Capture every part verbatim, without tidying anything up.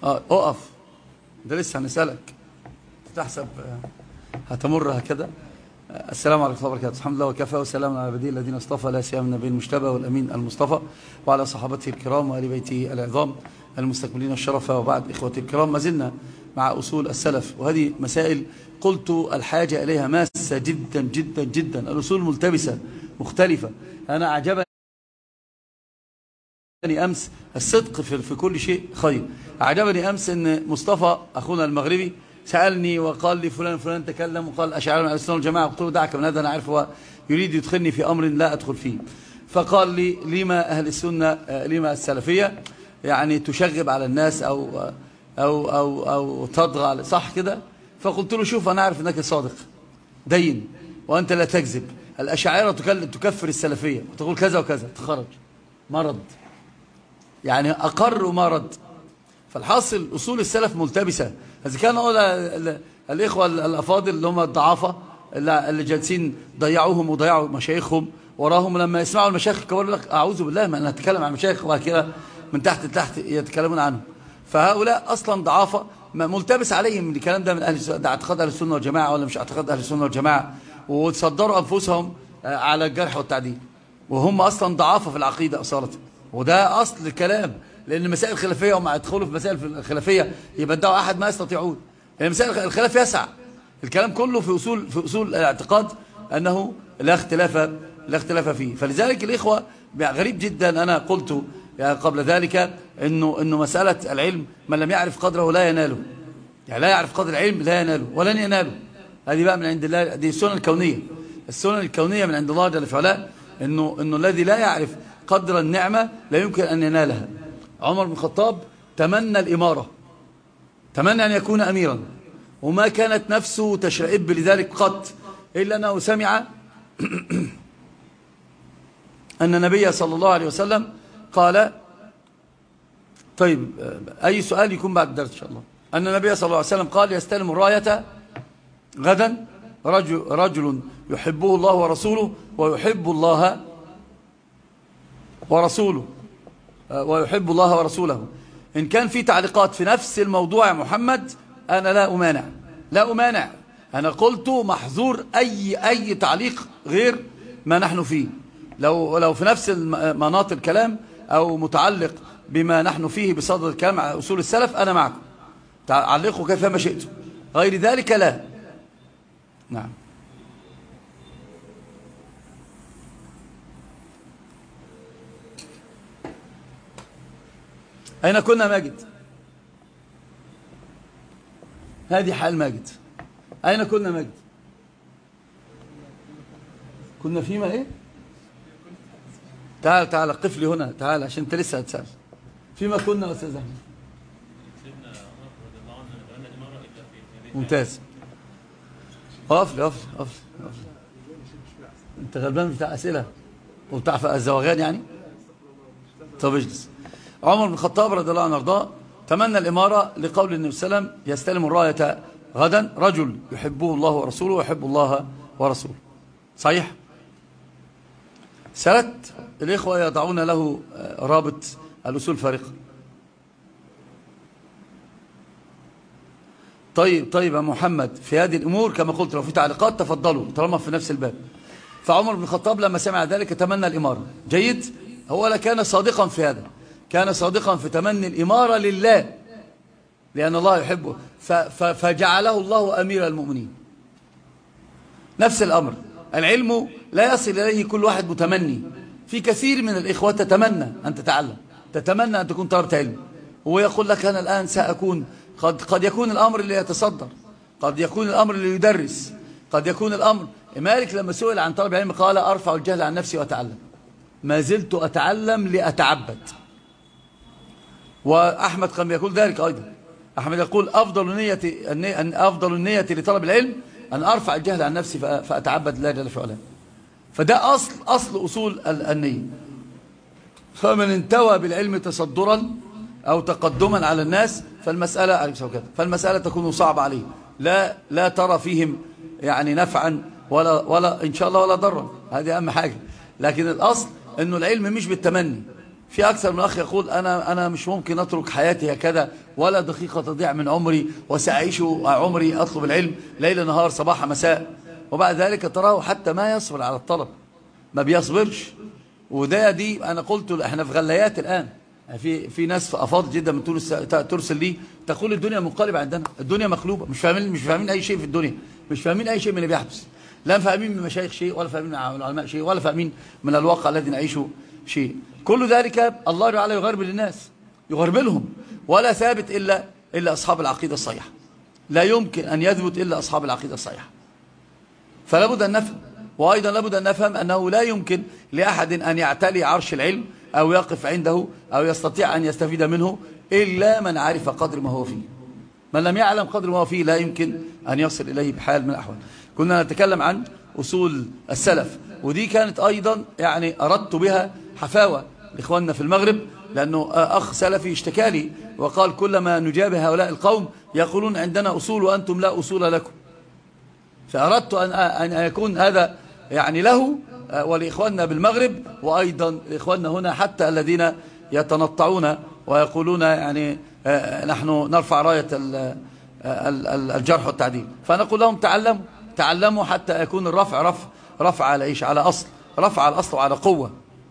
اه اقف، ده لسه هنسألك تحسب هتمر هكذا. السلام عليكم ورحمة الله وبركاته. الحمد لله وكفى وسلام على عباده الذين اصطفى، لا سيما النبي المجتبى والأمين المصطفى وعلى صحابته الكرام وآل بيته العظام المستكملين الشرف. وبعد إخوتي الكرام، ما زلنا مع أصول السلف، وهذه مسائل قلت الحاجة إليها ماسة جدا جدا جدا. الأصول ملتبسة مختلفة. أنا أعجبني أمس الصدق في كل شيء خير. أعجبني أمس أن مصطفى أخونا المغربي سألني وقال لي فلان فلان تكلم وقال أشعار من السنة والجماعة. قلت له دعك من هذا، أنا عارف هو يريد يدخلني في أمر لا أدخل فيه. فقال لي لما أهل السنة لما السلفية يعني تشغب على الناس أو أو أو أو تضغى على، صح كده؟ فقلت له شوف، أنا أعرف أنك صادق دين وأنت لا تكذب. الأشاعرة تكفر السلفية وتقول كذا وكذا، تخرج مرض يعني أقر مرض. فالحاصل أصول السلف ملتبسة. إذا كان الإخوة الأفاضل اللي هم الضعافة اللي جالسين ضيعوهم وضيعوا مشايخهم وراهم، لما يسمعوا المشايخ الكبار يقول لك أعوذ بالله ما أنا أتكلم عن المشايخ وبعد كده من تحت لتحت يتكلمون عنهم. فهؤلاء أصلا ضعافة ملتبس عليهم الكلام ده من أهل ده اعتقاد أهل السنة والجماعة ولا مش اعتقاد أهل السنة والجماعة، وتصدروا أنفسهم على الجرح والتعديل وهم أصلا ضعافة في العقيدة أصالة. وده أصل الكلام، لأن مسائل الخلافية وما يدخلوا في مسائل الخلافية يبدعوا أحد ما يستطيعون. يعني مسائل الخلاف يسع الكلام كله في أصول في أصول الاعتقاد أنه لا اختلاف لا اختلاف فيه. فلذلك الإخوة غريب جدا. أنا قلت يعني قبل ذلك إنه إنه مسألة العلم من لم يعرف قدره لا يناله، يعني لا يعرف قدر العلم لا يناله ولن يناله. هذه بقى من عند الله، دي السنن الكونية. السنن الكونية من عند الله جل وعلا إنه إنه الذي لا يعرف قدر النعمة لا يمكن أن ينالها. عمر بن الخطاب تمنى الإمارة، تمنى أن يكون أميرا، وما كانت نفسه تشرئب لذلك قط، إلا أنه سمع أن النبي صلى الله عليه وسلم قال، طيب أي سؤال يكون بعد الدرس إن شاء الله، أن النبي صلى الله عليه وسلم قال يستلم الراية غدا رجل, رجل يحبه الله ورسوله ويحب الله ورسوله ويحب الله ورسوله. إن كان في تعليقات في نفس الموضوع يا محمد أنا لا أمانع، لا أمانع. أنا قلت محظور أي أي تعليق غير ما نحن فيه. لو لو في نفس مناط الكلام أو متعلق بما نحن فيه بصدد الكلام على أصول السلف أنا معكم، تعلقوا كيفما شئتم، غير ذلك لا. نعم. أين كنا ماجد؟ هذه حال ماجد. أين كنا ماجد؟ كنا فيما إيه؟ تعال تعال قف لي هنا، تعال عشان أنت لسه هتسأل. فيما كنا أستاذ أحمد؟ ممتاز. اقف لي اقف لي اقف لي. أنت غلبان بتاع أسئلة وبتاع الزواغان يعني؟ طب اجلس. عمر بن الخطاب رضي الله عنه وارضاه تمنى الإمارة لقول النبي صلى الله عليه وسلم يستلم الراية غدا رجل يحبه الله ورسوله ويحب الله ورسوله. صحيح؟ سألت الإخوة يضعون له رابط الأصول الفارقة. طيب طيب يا محمد، في هذه الأمور كما قلت لو في تعليقات تفضلوا طالما في نفس الباب. فعمر بن الخطاب لما سمع ذلك تمنى الإمارة. جيد؟ هو لكان صادقا في هذا، كان صادقا في تمني الإمارة لله لأن الله يحبه، فجعله الله أمير المؤمنين. نفس الأمر، العلم لا يصل إليه كل واحد متمني. في كثير من الإخوة تتمنى أن تتعلم، تتمنى أن تكون طلبة علم، ويقول لك أنا الآن سأكون، قد, قد يكون الأمر اللي يتصدر، قد يكون الأمر اللي يدرس، قد يكون الأمر. مالك لما سئل عن طلب العلم قال أرفع الجهل عن نفسي وأتعلم، ما زلت أتعلم لأتعبد. وأحمد كان يقول ذلك أيضا. أحمد يقول أفضل نية أفضل النية لطلب العلم أن أرفع الجهل عن نفسي فأتعبد الله جل وعلا. فده أصل أصل أصول النية. فمن انتوى بالعلم تصدرا أو تقدما على الناس فالمسألة فالمسألة تكون صعبة عليه، لا لا ترى فيهم يعني نفعا ولا ولا إن شاء الله ولا ضرا. هذه أهم حاجة. لكن الأصل إنه العلم مش بالتمني. في أكثر من أخ يقول أنا أنا مش ممكن أترك حياتي هكذا ولا دقيقة تضيع من عمري، وسأعيش عمري أطلب العلم ليل نهار صباح مساء، وبعد ذلك تراه حتى ما يصبر على الطلب، ما بيصبرش. وده دي أنا قلت احنا في غليات الآن، في في ناس أفاضل جدا من تونس ترسل لي تقول الدنيا منقلبة عندنا، الدنيا مقلوبة، مش فاهمين مش فاهمين أي شيء في الدنيا، مش فاهمين أي شيء من اللي بيحدث، لا فاهمين من المشايخ شيء، ولا فاهمين من العلماء شيء، ولا فاهمين من الواقع الذي نعيشه شيء. كل ذلك الله تعالى يغربل الناس، يغربلهم، ولا ثابت إلا إلا أصحاب العقيدة الصحيحة، لا يمكن أن يثبت إلا أصحاب العقيدة الصحيحة. فلا بد أن نفهم، وأيضا لا بد أن نفهم أنه لا يمكن لأحد أن يعتلي عرش العلم أو يقف عنده أو يستطيع أن يستفيد منه إلا من عرف قدر ما هو فيه. من لم يعلم قدر ما هو فيه لا يمكن أن يصل إليه بحال من الأحوال. كنا نتكلم عن أصول السلف، ودي كانت أيضا يعني أردت بها حفاوة لإخواننا في المغرب، لأنه أخ سلفي اشتكى لي وقال كلما نجابه هؤلاء القوم يقولون عندنا أصول وأنتم لا أصول لكم. فأردت أن يكون هذا يعني له ولإخواننا بالمغرب، وأيضا لإخواننا هنا حتى الذين يتنطعون ويقولون يعني نحن نرفع راية الجرح والتعديل. فنقول لهم تعلموا تعلموا حتى يكون الرفع رفع رفع على إيش؟ على أصل، رفع على الأصل وعلى قوة.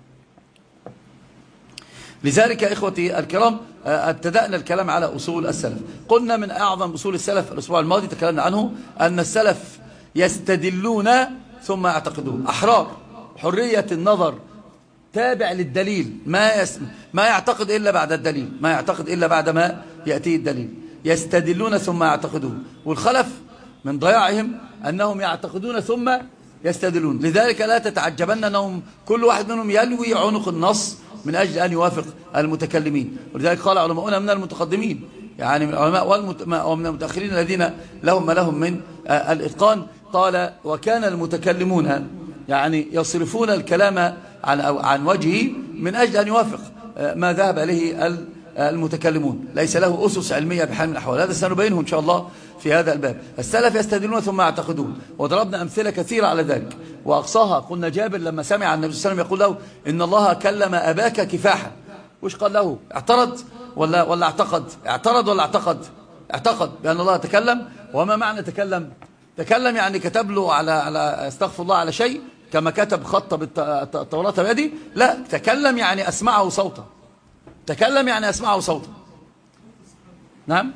لذلك يا إخوتي الكرام ابتدأنا الكلام على أصول السلف. قلنا من أعظم أصول السلف الأسبوع الماضي تكلمنا عنه أن السلف يستدلون ثم يعتقدون، أحرار، حرية النظر، تابع للدليل، ما يس... ما يعتقد إلا بعد الدليل، ما يعتقد إلا بعد ما يأتي الدليل. يستدلون ثم يعتقدون، والخلف من ضياعهم أنهم يعتقدون ثم يستدلون. لذلك لا تتعجبن أنهم كل واحد منهم يلوي عنق النص من أجل أن يوافق المتكلمين. ولذلك قال علماؤنا من المتقدمين يعني من العلماء ومن المتأخرين الذين لهم ما لهم من الإتقان، قال وكان المتكلمون يعني يصرفون الكلام عن عن وجهه من أجل أن يوافق ما ذهب إليه المتكلمون، ليس له أسس علمية بحال من الأحوال. هذا سنبينه إن شاء الله في هذا الباب. السلف يستدلون ثم يعتقدون، وضربنا أمثلة كثيرة على ذلك، وأقصاها قلنا جابر لما سمع النبي صلى الله عليه وسلم يقول له إن الله كلم أباك كفاحا، وش قال له؟ اعترض ولا ولا اعتقد؟ اعترض ولا اعتقد؟ اعتقد بأن الله تكلم. وما معنى تكلم؟ تكلم يعني كتب له على على استغفر الله على شيء كما كتب خط بالتوراة بيده؟ لا، تكلم يعني أسمعه صوتا، تكلم يعني أسمعه صوتا. نعم،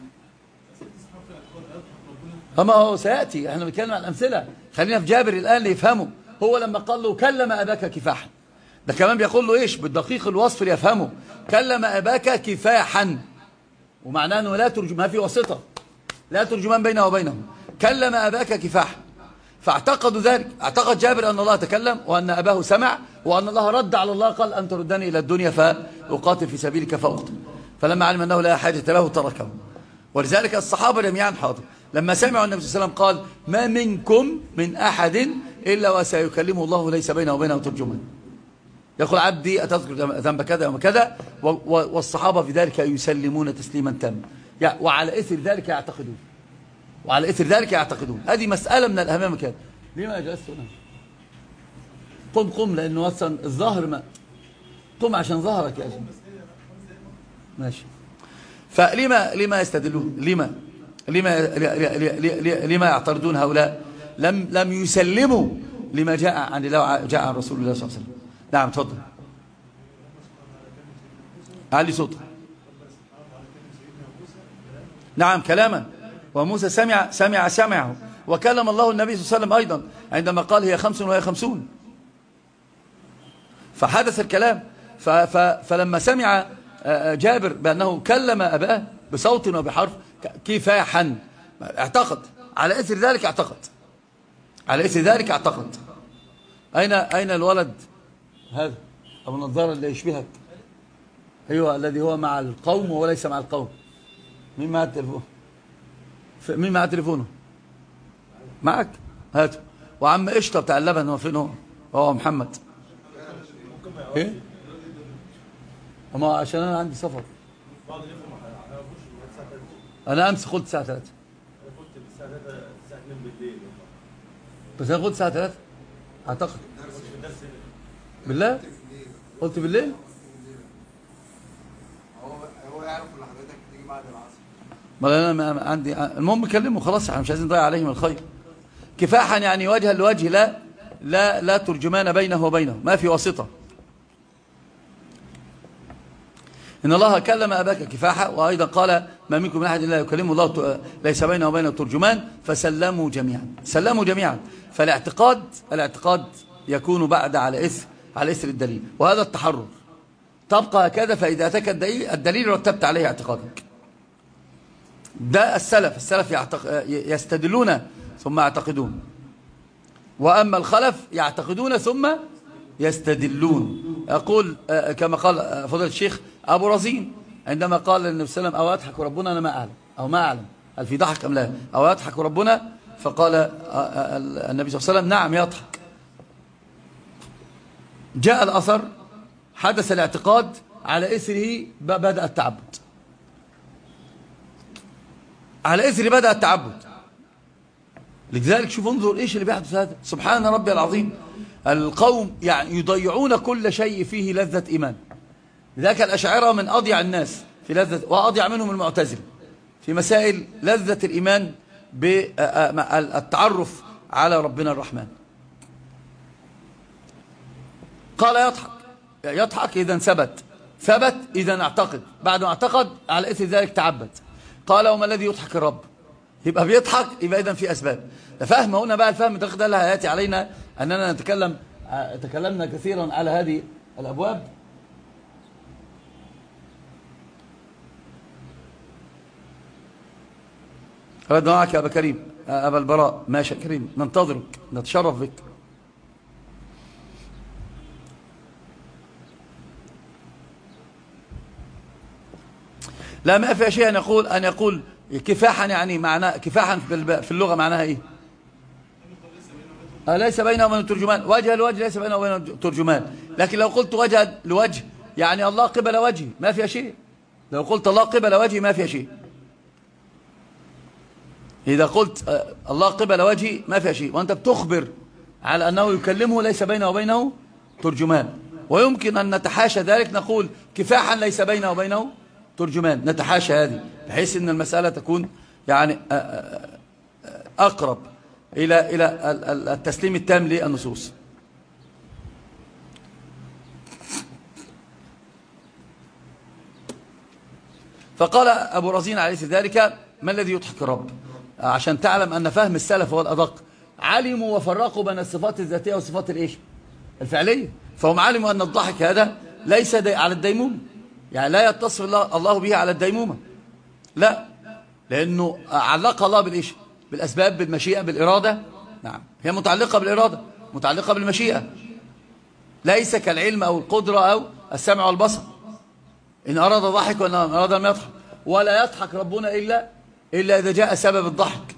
أما هو سيأتي، احنا بنتكلم عن الأمثلة، خلينا في جابر الآن ليفهموا. هو لما قال له كلم أباك كفاحا، ده كمان بيقول له إيش بالدقيق الوصف ليفهمه؟ كلم أباك كفاحا، ومعناه أنه لا ترجم، ما في واسطة، لا ترجمان بينه وبينه، كلم أباك كفاحا. فاعتقدوا ذلك، اعتقد جابر أن الله تكلم وأن أباه سمع وأن الله رد على الله، قال أن تردني إلى الدنيا فأقاتل في سبيلك فأقتل. فلما علم أنه لا حاجة له تركه. ولذلك الصحابة جميعا حاضر لما سمعوا النبي صلى الله عليه وسلم قال ما منكم من أحد إلا وسيكلمه الله ليس بينه وبينه ترجمان، يقول عبدي أتذكر ذنب كذا وكذا، والصحابة في ذلك يسلمون تسليما تاما، وعلى إثر ذلك يعتقدون، وعلى إثر ذلك يعتقدون. هذه مسألة من الأهم كان. ليه ما جلست هنا؟ قم قم، لأنه أصلا الظهر ما قم عشان ظهرك يا أخي. ماشي. فلما لما يستدلون؟ لما لما لما يعترضون هؤلاء؟ لم لم يسلموا لما جاء عن الله، جاء عن رسول الله صلى الله عليه وسلم. نعم تفضل. علي صوتك. نعم كلاما، وموسى سمع سمع سمعه، وكلم الله النبي صلى الله عليه وسلم أيضا عندما قال هي خمس وهي خمسون، فحدث الكلام. فلما سمع جابر بأنه كلم أباه بصوت وبحرف كفاحا اعتقد، على إثر ذلك اعتقد، على إثر ذلك اعتقد. أين أين الولد هذا أبو النضارة اللي يشبهك؟ أيوه، الذي هو مع القوم وليس مع القوم. مين معاه التليفون؟ مين معاه تليفونه؟ معك؟ هاته. وعم قشطة بتاع اللبن هو فين؟ هو هو محمد. ايه؟ اما عشان انا عندي سفر. انا امس قلت الساعه ثلاثة. قلت الساعه ثلاثة الساعه اثنين بالليل. بس انا قلت الساعه ثلاثة اعتقد. بالله؟ قلت بالليل؟ بعد العصر. ما انا عندي المهم كلمه خلاص، احنا مش عايزين نضيع عليهم الخير. كفاحا يعني وجها لوجه، لا لا لا ترجمان بينه وبينه، ما في واسطة. إن الله كلم أباك كفاحا، وأيضا قال ما منكم من أحد إلا يكلمه الله ليس بينه وبينه ترجمان فسلموا جميعا. سلموا جميعا. فالاعتقاد الاعتقاد يكون بعد على إثر على إثر الدليل، وهذا التحرر. تبقى هكذا، فإذا أتاك الدليل, الدليل رتبت عليه اعتقادك. ده السلف. السلف يعتق... يستدلون ثم يعتقدون، وأما الخلف يعتقدون ثم يستدلون. يقول كما قال فضيلة الشيخ أبو رزين عندما قال للنبي صلى الله عليه وسلم أو يضحك ربنا، أنا ما أعلم أو ما أعلم هل في ضحك أم لا، أو يضحك ربنا، فقال النبي صلى الله عليه وسلم نعم يضحك. جاء الأثر حدث الاعتقاد، على إثره بدأ التعبد، على إثره بدأ التعبد. لذلك شوف انظر إيش اللي بيحدث هذا، سبحان ربي العظيم. القوم يعني يضيعون كل شيء فيه لذة إيمان. لذلك الأشاعرة من أضيع الناس في لذة، وأضيع منهم المعتزلة في مسائل لذة الإيمان بالتعرف على ربنا الرحمن. قال يضحك، يضحك إذا ثبت، ثبت إذا اعتقد، بعد ما اعتقد على إثر ذلك تعبد. قال وما الذي يضحك الرب، يبقى بيضحك، يبقى إذن في أسباب. فهم هنا بقى الفهم الدقيق ده اللي هيأتي علينا أننا نتكلم تكلمنا كثيرا على هذه الأبواب. أردنا معك يا أبا كريم، أبا البراء، ماشي كريم، ننتظرك، نتشرف بك. لا ما في شيء أن يقول أن يقول كفاحا، يعني معناه كفاحا في اللغة معناها إيه؟ ليس بينه وبين الترجمان، وجه لوجه ليس بينه وبين الترجمان. لكن لو قلت وجه لوجه يعني الله قبل وجهه ما فيها شيء. لو قلت الله قبل وجهه ما فيها شيء. إذا قلت الله قبل وجهه ما فيها شيء، وأنت بتخبر على أنه يكلمه ليس بينه وبينه ترجمان. ويمكن أن نتحاشى ذلك، نقول كفاحا ليس بينه وبينه ترجمان، نتحاشى هذه بحيث أن المسألة تكون يعني أقرب إلى إلى التسليم التام للنصوص. فقال أبو رزين عليه ذلك ما الذي يضحك الرب، عشان تعلم أن فهم السلف هو الأدق. علموا وفرقوا بين الصفات الذاتية والصفات الإيش الفعلية. فهم علموا أن الضحك هذا ليس على الديمومة، يعني لا يتصف الله به على الديمومة، لا، لأنه علق الله بالإيش بالأسباب، بالمشيئة، بالإرادة. نعم، هي متعلقة بالإرادة، متعلقة بالمشيئة، ليس كالعلم أو القدرة أو السمع والبصر. إن أراد ضحك وإن أراد لم يضحك، ولا يضحك ربنا إلا إلا إذا جاء سبب الضحك،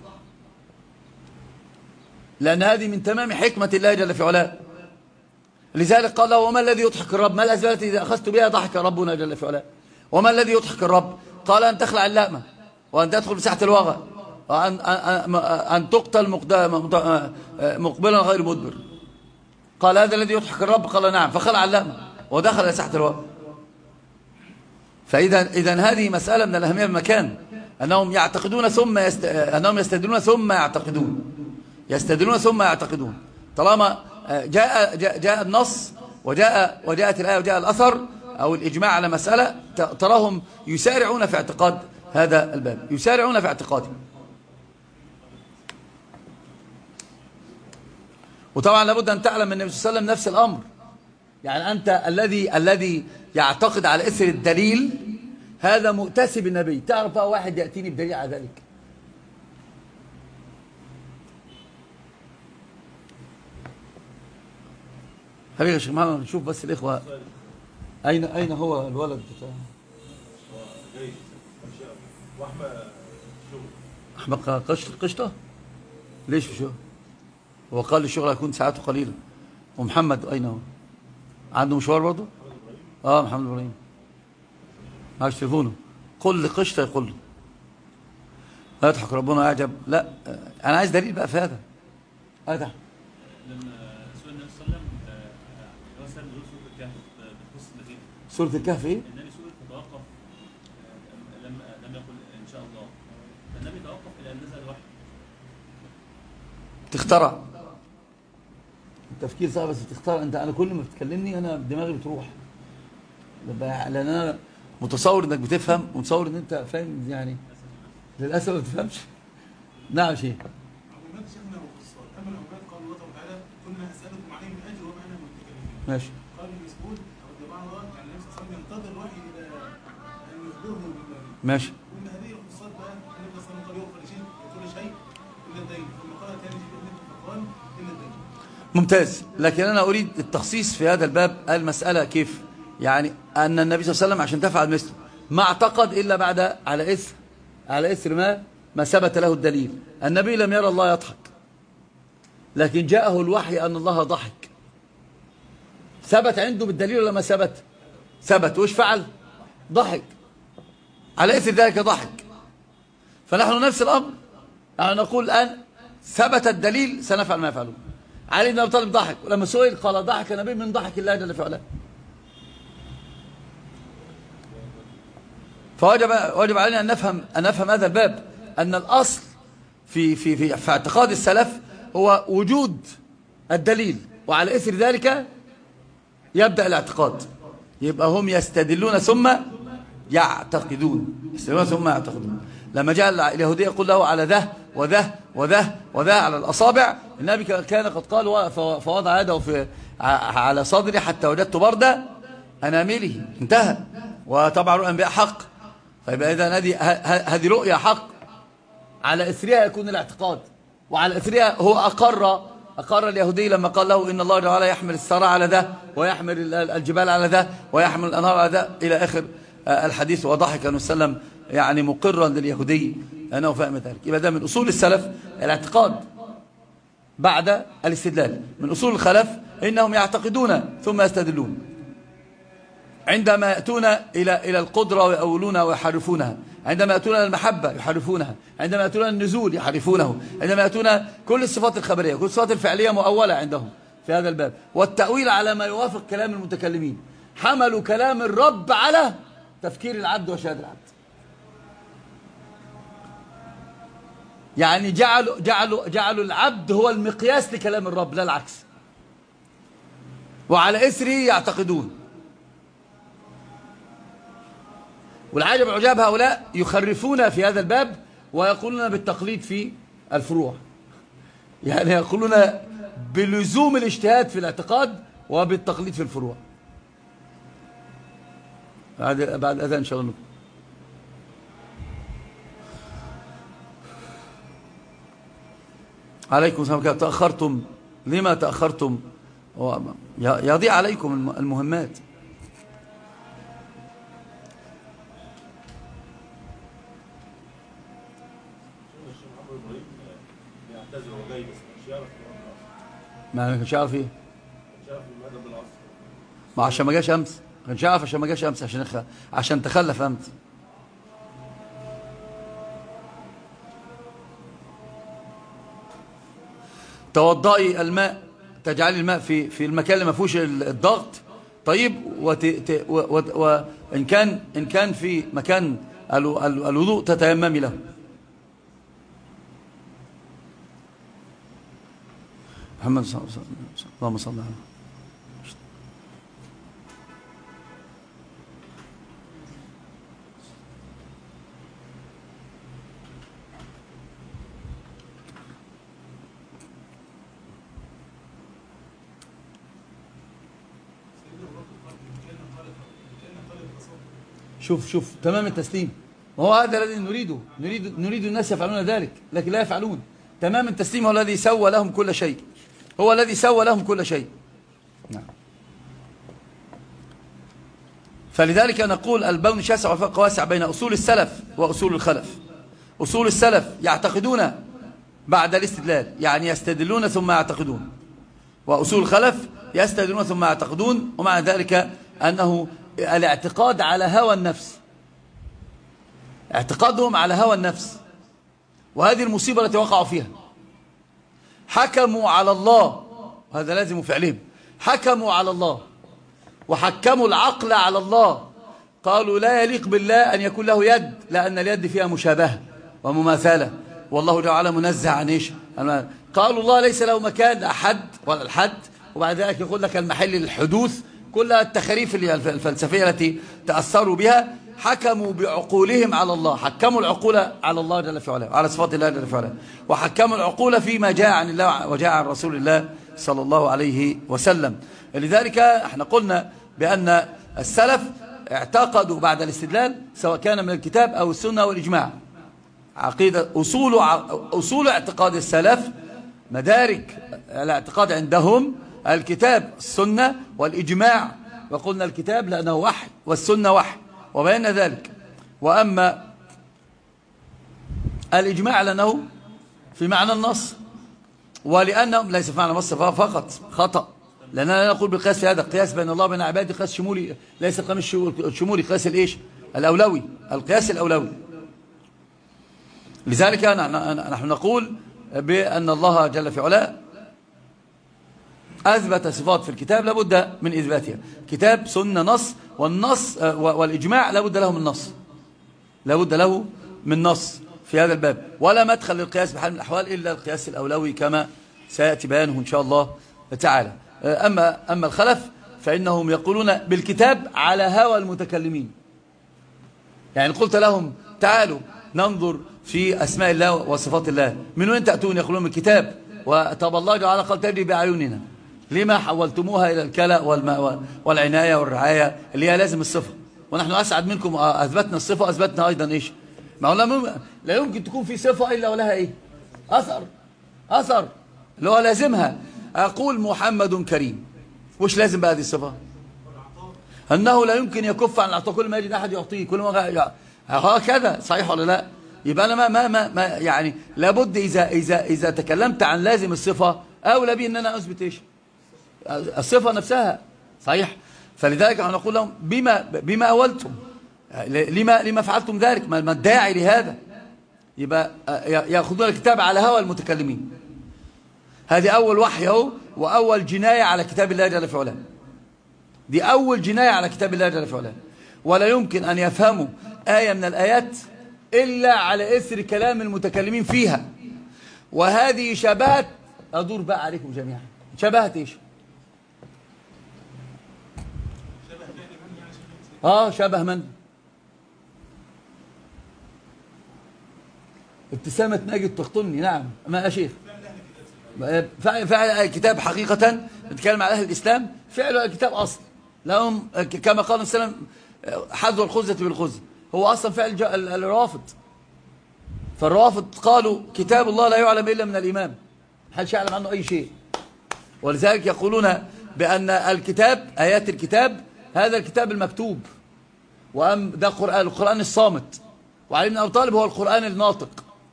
لأن هذه من تمام حكمة الله جل في علاه. لذلك قال له وما الذي يضحك الرب، ما الأسباب التي إذا أخذت بها ضحك ربنا جل في علاه. وما الذي يضحك الرب، قال أن تخلع اللأمة، وأن تدخل بساحة الوغى، وأن أن تقتل مقبلا غير مدبر. قال هذا الذي يضحك الرب، قال نعم، فخلع اللأمة ودخل إلى ساحة الوغى. فإذا إذن هذه مسألة من الأهمية بمكان، أنهم يعتقدون ثم يست... أنهم يستدلون ثم يعتقدون، يستدلون ثم يعتقدون. طالما جاء جاء, جاء النص وجاء وجاءت الآية وجاء الأثر أو الإجماع على مسألة، تراهم يسارعون في اعتقاد هذا الباب، يسارعون في اعتقاده. وطبعا لابد أن تعلم النبي صلى الله عليه وسلم نفس الأمر. يعني أنت الذي الذي يعتقد على إثر الدليل هذا مؤتسب النبي. تعرف واحد يأتيني بدليل على ذلك؟ حبيبي يا شيخ محمد، نشوف بس الإخوة أين أين هو الولد بتاع أحمد قشطة قشطة؟ ليش في شغل؟ هو قال الشغل هيكون ساعاته قليلة. ومحمد أين هو؟ عنده مشوار برضه؟ اه محمد ابراهيم معاش تليفونه. قل لقشطه يقول له لا يضحك ربنا يعجب. لا انا عايز دليل بقى في هذا. هذا لما سئل النبي صلى الله عليه وسلم هو سال سوره الكهف بخصوص المدينه. سوره الكهف ايه؟ النبي سئل فتوقف، لم لم يتوقف إلى أن نزل الوحي. تخترع التفكير صعب، بس بتختار انت. انا كل ما بتكلمني انا دماغي بتروح، لان انا متصور انك بتفهم ومتصور ان انت فاهم يعني. للاسف ما بتفهمش. نعم شيخ. عمومات شيخنا وخصوصا اما العمومات قال الله تعالى كنا اسالكم عليه من اجر وما انا متكلمين. ماشي. قال ابن مسعود رضي الله عنه كان النبي صلى الله عليه وسلم ينتظر الوحي الى ان يخبره بالله. ماشي. وان هذه الخصوصات بقى النبي صلى الله عليه وسلم قال يغفر شيء كل شيء الا الدين، ثم قال ثاني شيء فقال الا الدين. ممتاز. لكن انا اريد التخصيص في هذا الباب. المساله كيف؟ يعني ان النبي صلى الله عليه وسلم عشان تفعل مثله ما اعتقد الا بعد على اثر على اثر ما ما ثبت له الدليل. النبي لم يرى الله يضحك، لكن جاءه الوحي ان الله ضحك. ثبت عنده بالدليل ولا ما ثبت؟ ثبت. وش فعل؟ ضحك. على اثر ذلك ضحك. فنحن نفس الامر، يعني نقول الان ثبت الدليل سنفعل ما يفعلون. علي بن ابي طالب ضحك، ولما سئل قال ضحك النبي من ضحك الله جل وعلا. فوجب وجب علينا ان نفهم ان نفهم هذا الباب، ان الاصل في في في, في اعتقاد السلف هو وجود الدليل، وعلى اثر ذلك يبدا الاعتقاد. يبقى هم يستدلون ثم يعتقدون، يستدلون ثم يعتقدون. لما جاء اليهودي يقول له على ذا وذا وذا وذا على الأصابع، النبي كان قد قال فوضع يده في على صدري حتى وجدت برد أنامله. انتهى. وطبعا الأنبياء حق، فيبقى إذا هذه رؤيا حق، على إثرها يكون الاعتقاد، وعلى إثرها هو أقر أقر اليهودي لما قال له إن الله تعالى يحمل الثرى على ذا، ويحمل الجبال على ذا، ويحمل الأنهار على ذا إلى آخر الحديث. وضحك النبي صلى الله عليه وسلم يعني مقرا لليهودي أنه فهم ذلك. يبقى ده من أصول السلف الاعتقاد بعد الاستدلال. من أصول الخلف إنهم يعتقدون ثم يستدلون. عندما يأتون إلى إلى القدرة ويأولونها ويحرفونها، عندما يأتون إلى المحبة يحرفونها، عندما يأتون إلى النزول يحرفونه، عندما يأتون كل الصفات الخبرية كل الصفات الفعلية مؤولة عندهم في هذا الباب. والتأويل على ما يوافق كلام المتكلمين، حملوا كلام الرب على تفكير العبد وشهادة العبد. يعني جعلوا جعلوا جعلوا العبد هو المقياس لكلام الرب لا العكس، وعلى إثره يعتقدون. والعجب عجاب هؤلاء يخرفون في هذا الباب ويقولون بالتقليد في الفروع، يعني يقولون بلزوم الاجتهاد في الاعتقاد وبالتقليد في الفروع. بعد بعد الأذان إن شاء الله. عليكم السلام. تأخرتم. لما تأخرتم؟ يضيع عليكم المهمات. ما كانش عارف ايه؟ ما عشان ما جاش امس، ما كانش عارف عشان ما جاش امس، عشان خ... عشان تخلف امس. توضئي الماء، تجعلي الماء في في المكان اللي ما فيهوش الضغط. طيب وت... ت... و... و... وان كان ان كان في مكان ال... ال... الوضوء تتيممي له. محمد صلى الله عليه وسلم. اللهم صل على محمد. شوف شوف تمام التسليم. وهو هذا الذي نريده، نريد نريد الناس يفعلون ذلك لكن لا يفعلون. تمام التسليم هو الذي سوى لهم كل شيء، هو الذي سوى لهم كل شيء. نعم. فلذلك نقول البون شاسع والفرق واسع بين أصول السلف وأصول الخلف. أصول السلف يعتقدون بعد الاستدلال، يعني يستدلون ثم يعتقدون. وأصول الخلف يستدلون ثم يعتقدون، ومع ذلك أنه الاعتقاد على هوى النفس، اعتقادهم على هوى النفس، وهذه المصيبة التي وقعوا فيها. حكموا على الله، وهذا لازم فعلهم، حكموا على الله وحكموا العقل على الله. قالوا لا يليق بالله أن يكون له يد، لأن اليد فيها مشابهة، ومماثلة، والله جل وعلا منزه عن إيش؟ قالوا الله ليس له مكان أحد ولا الحد، وبعد ذلك يقول لك المحل للحدوث. كلها التخاريف الفلسفية التي تأثروا بها، حكموا بعقولهم على الله، حكموا العقول على الله جل في علاه، على صفات الله جل في علاه، وحكموا العقول فيما جاء عن الله وجاء عن رسول الله صلى الله عليه وسلم. لذلك احنا قلنا بأن السلف اعتقدوا بعد الاستدلال، سواء كان من الكتاب أو السنة والإجماع، عقيدة أصول أصول اعتقاد السلف، مدارك الاعتقاد عندهم الكتاب السنة والإجماع. وقلنا الكتاب لأنه وحي والسنة وحي وبينا ذلك، وأما الإجماع لأنه في معنى النص، ولأنهم ليس في معنى النص فقط خطأ، لأننا لا نقول بالقياس في هذا. القياس بين الله وبين عباده قياس شمولي، ليس القياس الشمولي، قياس الإيش؟ الأولوي، القياس الأولوي. لذلك نحن نقول بأن الله جل في علاه أثبت صفات في الكتاب لابد من إثباتها، كتاب سنة نص، والنص والإجماع لابد له من نص، لابد له من نص في هذا الباب، ولا مدخل للقياس بحال من الأحوال إلا القياس الأولوي كما سيأتي بيانه إن شاء الله تعالى. أما, أما الخلف فإنهم يقولون بالكتاب على هوى المتكلمين. يعني قلت لهم تعالوا ننظر في أسماء الله وصفات الله، من وين تأتون؟ يقولون من الكتاب، وطب الله جعل قال تجري بأعيننا، لما حولتموها إلى الكلى والعناية والرعاية اللي هي لازم الصفة، ونحن أسعد منكم أثبتنا الصفة، أثبتنا أيضا إيش؟ ما لا يمكن تكون في صفة إلا ولها إيه؟ أثر، أثر اللي هو لازمها. أقول محمد كريم، وش لازم بقى هذه الصفة؟ أنه لا يمكن يكف عن العطاء، كل ما يجد أحد يعطيه، كل ما هكذا، صحيح ولا لا؟ يبقى أنا ما ما ما, ما يعني لابد إذا إذا إذا تكلمت عن لازم الصفة أولى بي أن أنا أثبت إيش؟ الصفة نفسها، صحيح. فلذلك نحن نقول لهم بما بما أولتم، لما لما فعلتم ذلك؟ ما الداعي لهذا؟ يبقى يأخذون الكتاب على هوى المتكلمين. هذه أول وحي أهو، وأول جناية على كتاب الله جل في علاه. دي أول جناية على كتاب الله جل في علاه، ولا يمكن أن يفهموا آية من الآيات إلا على إثر كلام المتكلمين فيها. وهذه شبهت، أدور بقى عليكم جميعا، شبهت إيش؟ آه شبه من؟ ابتسامة ماجد تخطني، نعم ما يا شيخ. فعل كتاب حقيقة نتكلم على أهل الإسلام، فعلوا الكتاب أصل لهم كما قال السلام حذو الخزة بالخزة، هو أصلا فعل الروافض. فالروافض قالوا كتاب الله لا يعلم إلا من الإمام، محدش يعلم عنه أي شيء. ولذلك يقولون بأن الكتاب، آيات الكتاب، هذا الكتاب المكتوب، وأم ده قرآن، القرآن الصامت، وعلي بن أبي طالب هو القرآن الناطق.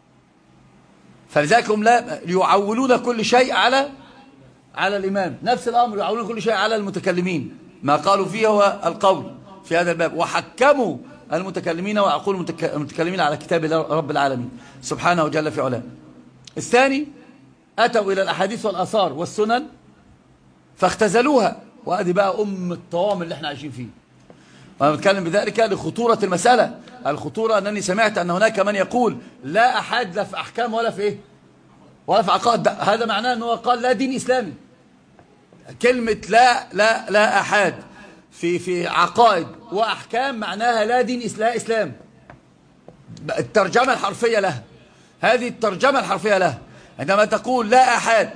فلذلك هم لا يعولون كل شيء على على الإمام، نفس الأمر يعولون كل شيء على المتكلمين، ما قالوا فيه هو القول في هذا الباب، وحكموا المتكلمين وعقول المتكلمين على كتاب رب العالمين سبحانه جل في علاه. الثاني أتوا إلى الأحاديث والآثار والسنن فاختزلوها، وهذه بقى أم الطوام اللي احنا عايشين فيه. وأنا بتكلم بذلك لخطورة المسألة. الخطورة أنني سمعت أن هناك من يقول لا أحد لا في أحكام ولا في إيه ولا في عقائد، هذا معناه أنه قال لا دين إسلامي. كلمة لا لا لا أحد في في عقائد وأحكام معناها لا دين لا إسلام. الترجمة الحرفية لها، هذه الترجمة الحرفية لها، عندما تقول لا أحد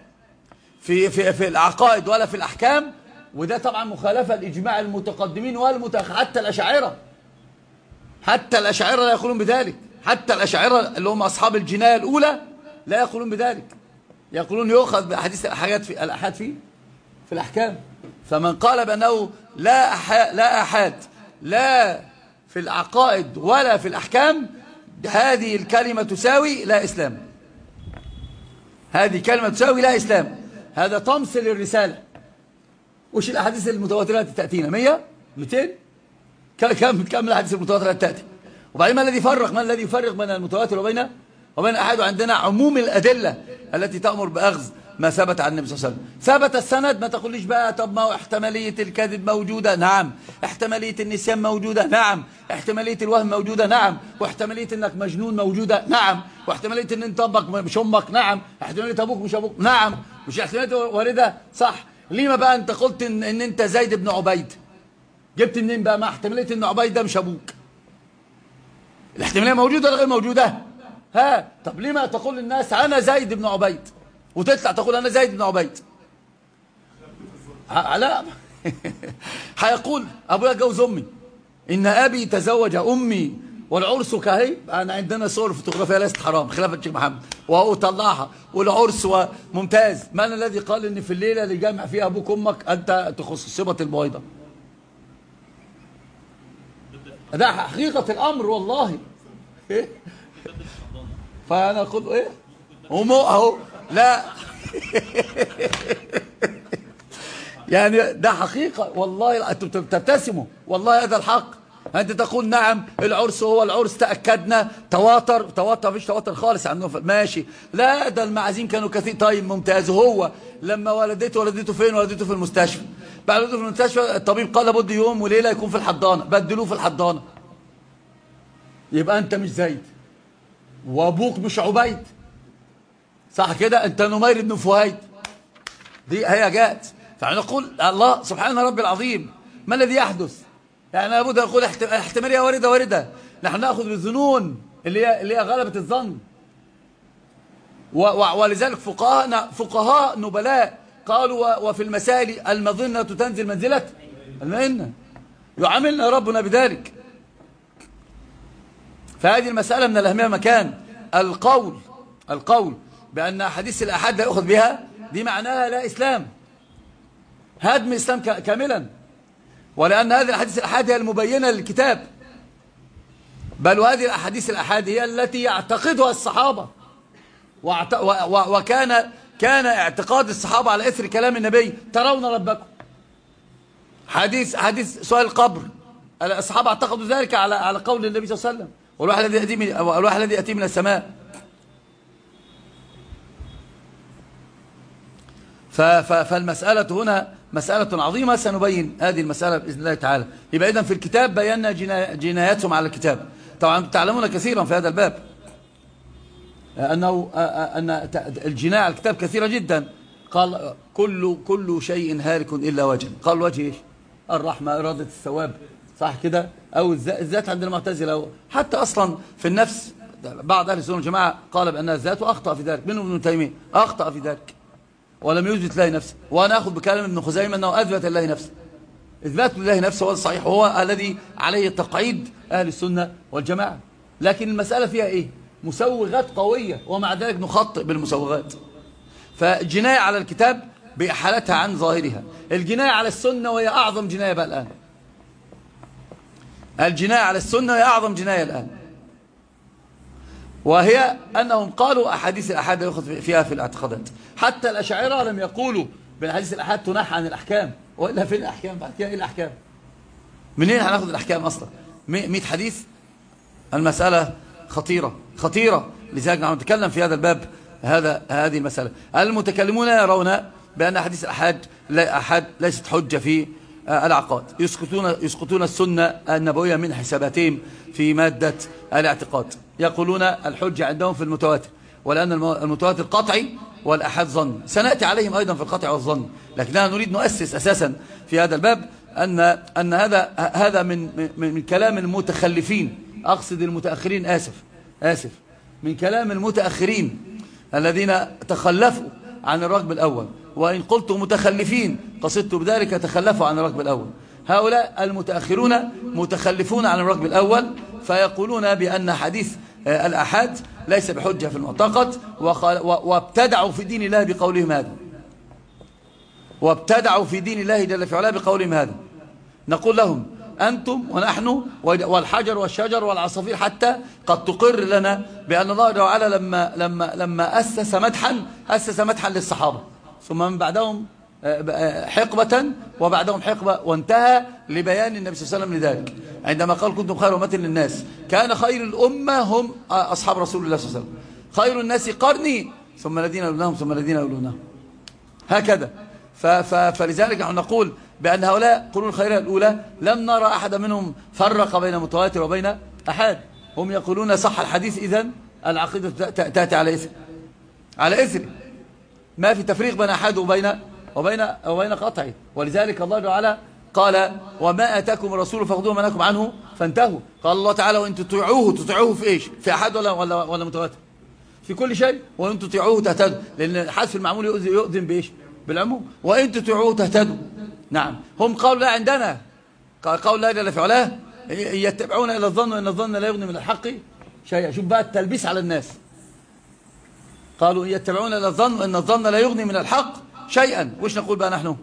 في في في العقائد ولا في الأحكام، وده طبعا مخالفة لإجماع المتقدمين والمتأخرين، حتى الأشاعرة، حتى الأشاعرة لا يقولون بذلك، حتى الأشاعرة اللي هم أصحاب الجناية الأولى لا يقولون بذلك، يقولون يؤخذ بأحاديث الأحاد في الأحاد في في الأحكام. فمن قال بأنه لا أحد لا أحد لا في العقائد ولا في الأحكام، هذه الكلمة تساوي لا إسلام، هذه كلمة تساوي لا إسلام، هذا طمس للرسالة. وش الأحاديث المتواترة التي تأتينا؟ مية مئتين كم كم الأحاديث المتواترة التي تأتي؟ وبعدين ما الذي يفرق ما الذي يفرق بين المتواتر وبين وبين الأحاد؟ عندنا عموم الأدلة التي تأمر بأخذ ما ثبت عن النبي صلى الله عليه وسلم. ثبت السند، ما تقوليش بقى طب ما هو احتمالية الكذب موجودة، نعم. احتمالية النسيان موجودة، نعم. احتمالية الوهم موجودة، نعم. واحتمالية انك مجنون موجودة، نعم. واحتمالية ان انت ابك مش امك، نعم. احتمالية ابوك مش ابوك، نعم. مش احتمالية واردة، صح. ليه ما بقى انت قلت ان, إن انت زيد بن عبيد؟ جبت منين بقى مع احتمالية ان عبيد ده مش ابوك؟ الاحتمالية موجودة ولا غير موجودة؟ ها، طب ليه ما تقول للناس انا زيد بن عبيد وتطلع تقول انا زيد بن عبيد؟ لا. هيقول ابويا جوز امي، ان ابي تزوج امي والعرس كهي. انا عندنا صور فوتوغرافيه ليست حرام خلاف الشيخ محمد، وهو طلعها والعرس ممتاز. من الذي قال ان في الليله اللي جامع فيها ابوك امك انت تخص صبه البويضه؟ ده حقيقه الامر والله. إيه؟ فانا اقول ايه ومو اهو لا. يعني ده حقيقه والله، انتم بتبتسموا والله هذا الحق. انت تقول نعم العرس هو العرس، تاكدنا، تواتر تواتر مفيش تواتر خالص عنه، ماشي. لا ده المعازيم كانوا كثير، طيب ممتاز. هو لما ولدته ولدته فين؟ ولدته في المستشفى. بعد ولدته في المستشفى الطبيب قال لابد يوم وليله يكون في الحضانه، بدلوه في الحضانه. يبقى انت مش زيد وابوك مش عبيد، صح كده؟ انت نمير بن فهيد. دي هي جاءت. فنقول الله سبحان ربي العظيم ما الذي يحدث؟ يعني لابد ان نقول احتماليه وارده وارده. نحن ناخذ بالظنون اللي هي اللي هي غلبه الظن. ولذلك فقهاء فقهاء نبلاء قالوا وفي المسائل المظنه تنزل منزله المئنه، يعاملنا ربنا بذلك. فهذه المسألة من الأهمية مكان. القول القول بأن حديث الأحاد لا يؤخذ بها، دي معناها لا إسلام، هدم الإسلام كاملا. ولأن هذه الأحاديث الأحاد هي المبينة للكتاب، بل وهذه الأحاديث الأحاد هي التي يعتقدها الصحابة، وكان كان اعتقاد الصحابة على إثر كلام النبي ترون ربكم. حديث حديث سؤال القبر، الصحابة اعتقدوا ذلك على على قول النبي صلى الله عليه وسلم، والوحي الذي يأتي من الوحي الذي يأتي من السماء. فالمسألة هنا مسألة عظيمة، سنبين هذه المسألة بإذن الله تعالى. يبقى إذن في الكتاب بينا جناياتهم على الكتاب. طبعا تعلمون كثيرا في هذا الباب أنه أن الجناية على الكتاب كثيرة جدا. قال كل كل شيء هالك إلا وجه. قال وجه إيش؟ الرحمة، إرادة الثواب، صح كده؟ أو الذات عند المعتزلة، حتى أصلا في النفس بعض أهل السنة والجماعة قال بأنها الذات وأخطأ في ذلك، منهم ابن تيمية أخطأ في ذلك ولم يثبت له نفسه. وأنا أخذ بكلام ابن خزيمة أنه أثبت لله نفسه. إثبات لله نفسه هو الصحيح، وهو الذي عليه تقعيد أهل السنة والجماعة. لكن المسألة فيها إيه؟ مسوغات قوية، ومع ذلك نخطئ بالمسوغات. فالجناية على الكتاب بإحالتها عن ظاهرها. الجناية على السنة وهي أعظم جناية بقى الآن. الجناية على السنة هي أعظم جناية الآن، وهي أنهم قالوا أحاديث الأحاد يأخذ فيها في الاعتقادات. حتى الأشاعرة لم يقولوا بالحديث الأحاد تنحى عن الأحكام، وإلا في الأحكام بعد كده إيه الأحكام؟ منين هناخذ الأحكام أصلا؟ مئة حديث. المسألة خطيرة خطيرة، لذلك نحن نتكلم في هذا الباب هذا هذه المسألة. المتكلمون يرون بأن حديث الأحاد لا أحد ليست حجة في العقاد، يسقطون يسقطون السنة النبوية من حساباتهم في مادة الاعتقاد. يقولون الحجة عندهم في المتواتر، ولأن المتواتر قطعي والأحاد ظن. سنأتي عليهم أيضا في القطع والظن، لكننا نريد نؤسس أساسا في هذا الباب أن أن هذا هذا من من, من كلام المتخلفين، أقصد المتأخرين، آسف آسف من كلام المتأخرين الذين تخلفوا عن الركب الأول. وإن قلت متخلفين قصدت بذلك تخلفوا عن الركب الأول. هؤلاء المتأخرون متخلفون عن الركب الأول، فيقولون بأن حديث الأحاد ليس بحجة في المعتقد، وابتدعوا في دين الله بقولهم هذا، وابتدعوا في دين الله جل في علاه بقولهم هذا. نقول لهم أنتم ونحن والحجر والشجر والعصافير حتى قد تقر لنا بأن الله جل وعلا لما, لما, لما أسس مدحا أسس مدحا للصحابة، ثم من بعدهم حقبة وبعدهم حقبة، وانتهى لبيان النبي صلى الله عليه وسلم لذلك عندما قال كنتم خير أمة للناس. كان خير الأمة هم أصحاب رسول الله صلى الله عليه وسلم. خير الناس قرني ثم الذين يلونهم ثم الذين يلونهم. هكذا. ف ف فلذلك نحن نقول بأن هؤلاء قرون الخيرية الأولى لم نرى أحد منهم فرق بين متواتر وبين أحاد. هم يقولون صح الحديث إذن العقيدة تأتي على إثر على إثر، ما في تفريق بين أحد وبين وبين وبين قطعه. ولذلك الله تعالى قال وما آتاكم الرسول فخذوه ما نهاكم عنه فانتهوا. قال الله تعالى وإن تطيعوه تطيعوه في إيش؟ في أحد ولا ولا ولا متواتر؟ في كل شيء. وإن تطيعوه تهتدوا، لأن حذف المعمول يؤذن بإيش؟ بالعموم. وإن تطيعوه تهتدوا. نعم. هم قالوا لا عندنا قول لا جل في علاه يتبعون إلى الظن وإن الظن لا يغني من الحق شيئا. شوف بقى التلبيس على الناس. قالوا يتبعون إلى الظن وإن الظن لا يغني من الحق شيئا. وش نقول بقى نحن؟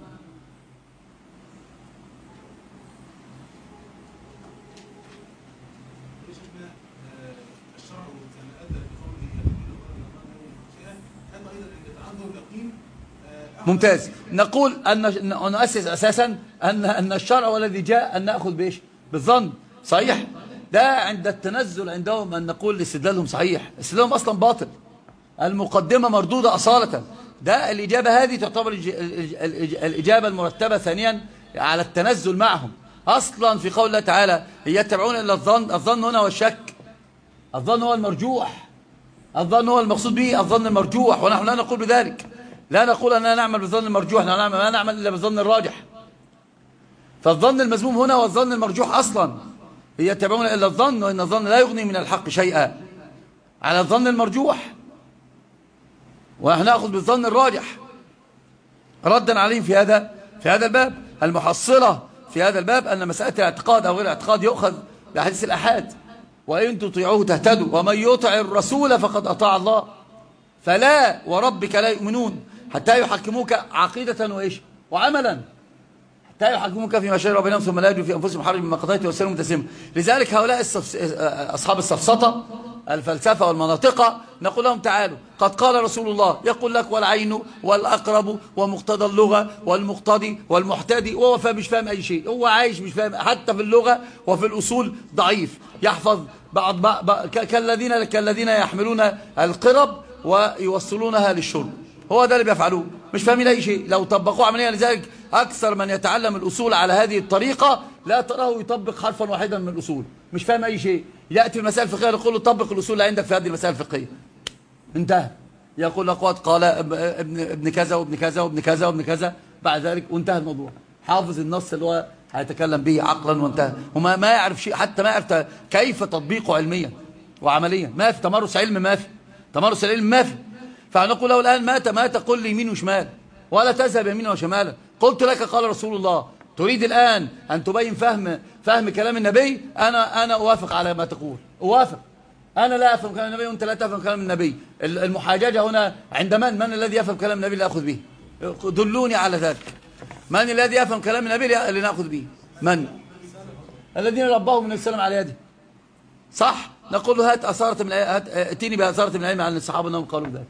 ممتاز. نقول أن نؤسس أساسا أن أن الشرع هو الذي جاء أن نأخذ بإيش؟ بالظن. صحيح. ده عند التنزل عندهم أن نقول استدلالهم صحيح، استدلالهم أصلا باطل، المقدمة مردودة أصالة. ده الإجابة هذه تعتبر الإجابة المرتبة ثانيا على التنزل معهم. أصلا في قول الله تعالى يتبعون إلا الظن، الظن هنا هو الشك، الظن هو المرجوح، الظن هو المقصود به الظن المرجوح، ونحن لا نقول بذلك. لا نقول أننا نعمل بالظن المرجوح، لا نعمل, لا نعمل إلا بالظن الراجح. فالظن المذموم هنا هو الظن المرجوح أصلا. يتبعون إلا الظن وإن الظن لا يغني من الحق شيئا، على الظن المرجوح، ونحن نأخذ بالظن الراجح ردا عليهم في هذا في هذا الباب. المحصلة في هذا الباب أن مسألة الاعتقاد أو غير الاعتقاد يؤخذ بحديث الأحاد وإن تطيعوه تهتدوا ومن يطع الرسول فقد أطاع الله فلا وربك لا يؤمنون حتى يحكموك عقيدة وإيش وعملا، حتى يحكموك فيما شجر بينهم ثم لا يجدوا في أنفسهم حرج مما قضيت ويسلموا تسليما. لذلك هؤلاء أصحاب السفسطة الفلسفة والمناطق نقول لهم تعالوا قد قال رسول الله يقول لك والعين والأقرب ومقتضى اللغة والمقتضي والمحتدي، وهو فاهم مش فاهم أي شيء، هو عايش مش فاهم حتى في اللغة وفي الأصول ضعيف، يحفظ بعض, بعض كالذين كالذين يحملون القرب ويوصلونها للشرب، هو ده اللي بيفعلوه، مش فاهمين أي شيء. لو طبقوه عمليا لذلك أكثر من يتعلم الأصول على هذه الطريقة لا تراه يطبق حرفا واحدا من الأصول، مش فاهم أي شيء. يأتي المسائل الفقهية يقول له طبق الأصول اللي عندك في هذه المسائل الفقهية، انتهى. يقول لك قد قال ابن ابن كذا وابن كذا وابن كذا وابن كذا، بعد ذلك وانتهى الموضوع، حافظ النص اللي هو هيتكلم به عقلا وانتهى، وما ما يعرف شيء، حتى ما يعرف كيف تطبيقه علميا وعمليا، ما في تمارس علم، ما في تمارس العلم، ما في. فنقول له الآن ما ما تقول لي يمين وشمال ولا تذهب يمينا وشمالا، قلت لك قال رسول الله، تريد الآن أن تبين فهم فهم كلام النبي، أنا أنا أوافق على ما تقول، أوافق، أنا لا أفهم كلام النبي وأنت لا تفهم كلام النبي. المحاججة هنا عند من؟ من الذي يفهم كلام النبي لأخذ به؟ دلوني على ذلك. من الذي يفهم كلام النبي لنأخذ به؟ من؟ الذين رباهم من السلام على يده، صح؟ نقول له هات أثارة من هات اتيني بأثارة من العلم عن الصحابة أنهم قالوا ذلك.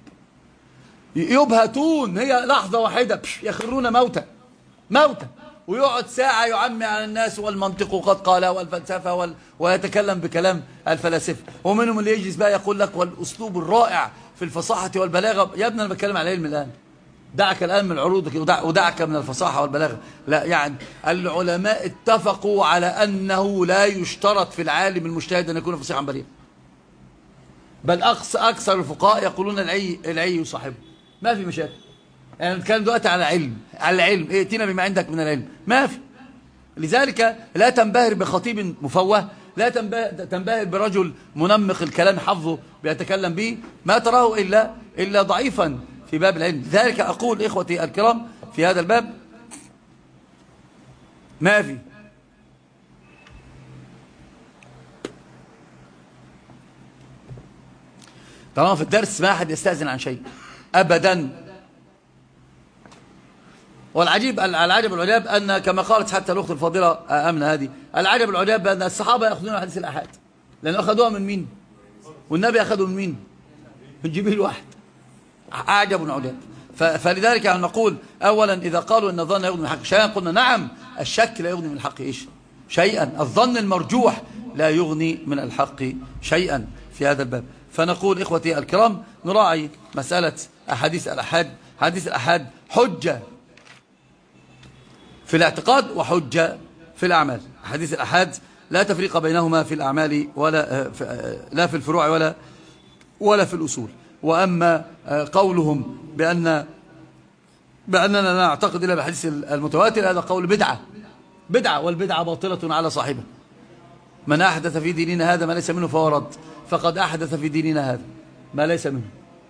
يبهتون، هي لحظة واحدة يخرون موتى موتى، ويقعد ساعة يعمي على الناس والمنطق قد قال والفلسفة وال... ويتكلم بكلام الفلاسفة، ومنهم اللي يجلس بقى يقول لك والأسلوب الرائع في الفصاحة والبلاغة. يا ابني أنا بتكلم على العلم الآن، دعك الآن من عروضك ودع... ودعك من الفصاحة والبلاغة. لا، يعني العلماء اتفقوا على أنه لا يشترط في العالم المجتهد أن يكون فصيحا بليغا، بل أقصى أكثر الفقهاء يقولون العي العي يصاحبه، ما في مشاكل. يعني نتكلم دلوقتي على علم، على العلم، ائتنا بما عندك من العلم، ما في. لذلك لا تنبهر بخطيب مفوه، لا تنبهر برجل منمق الكلام حفظه بيتكلم به، ما تراه إلا إلا ضعيفا في باب العلم. لذلك أقول إخوتي الكرام في هذا الباب ما في. طالما في الدرس ما أحد يستأذن عن شيء أبدا. والعجيب العجب العجاب أن كما قالت حتى الأخت الفاضلة أمنة هذه، العجب العجاب أن الصحابة يأخذون حديث الأحاد، لأن أخذوها من مين؟ والنبي أخذوا من مين؟ من جبريل واحد. عجب عجاب. فلذلك نقول أولا إذا قالوا أن الظن لا يغني من الحق شيئا، قلنا نعم، الشك لا يغني من الحق إيش؟ شيئا. الظن المرجوح لا يغني من الحق شيئا في هذا الباب. فنقول إخوتي الكرام نراعي مسألة أحاديث الأحاد حديث الأحاد حجة في الاعتقاد وحجة في الأعمال. حديث الأحاد لا تفريق بينهما في الأعمال ولا في لا في الفروع ولا ولا في الأصول. وأما قولهم بأن بأننا نعتقد إلا بالحديث المتواتر هذا قول بدعة بدعة والبدعة باطلة على صاحبها. من أحدث في ديننا هذا ما ليس منه فهو رد، فقد أحدث في ديننا هذا ما ليس منه.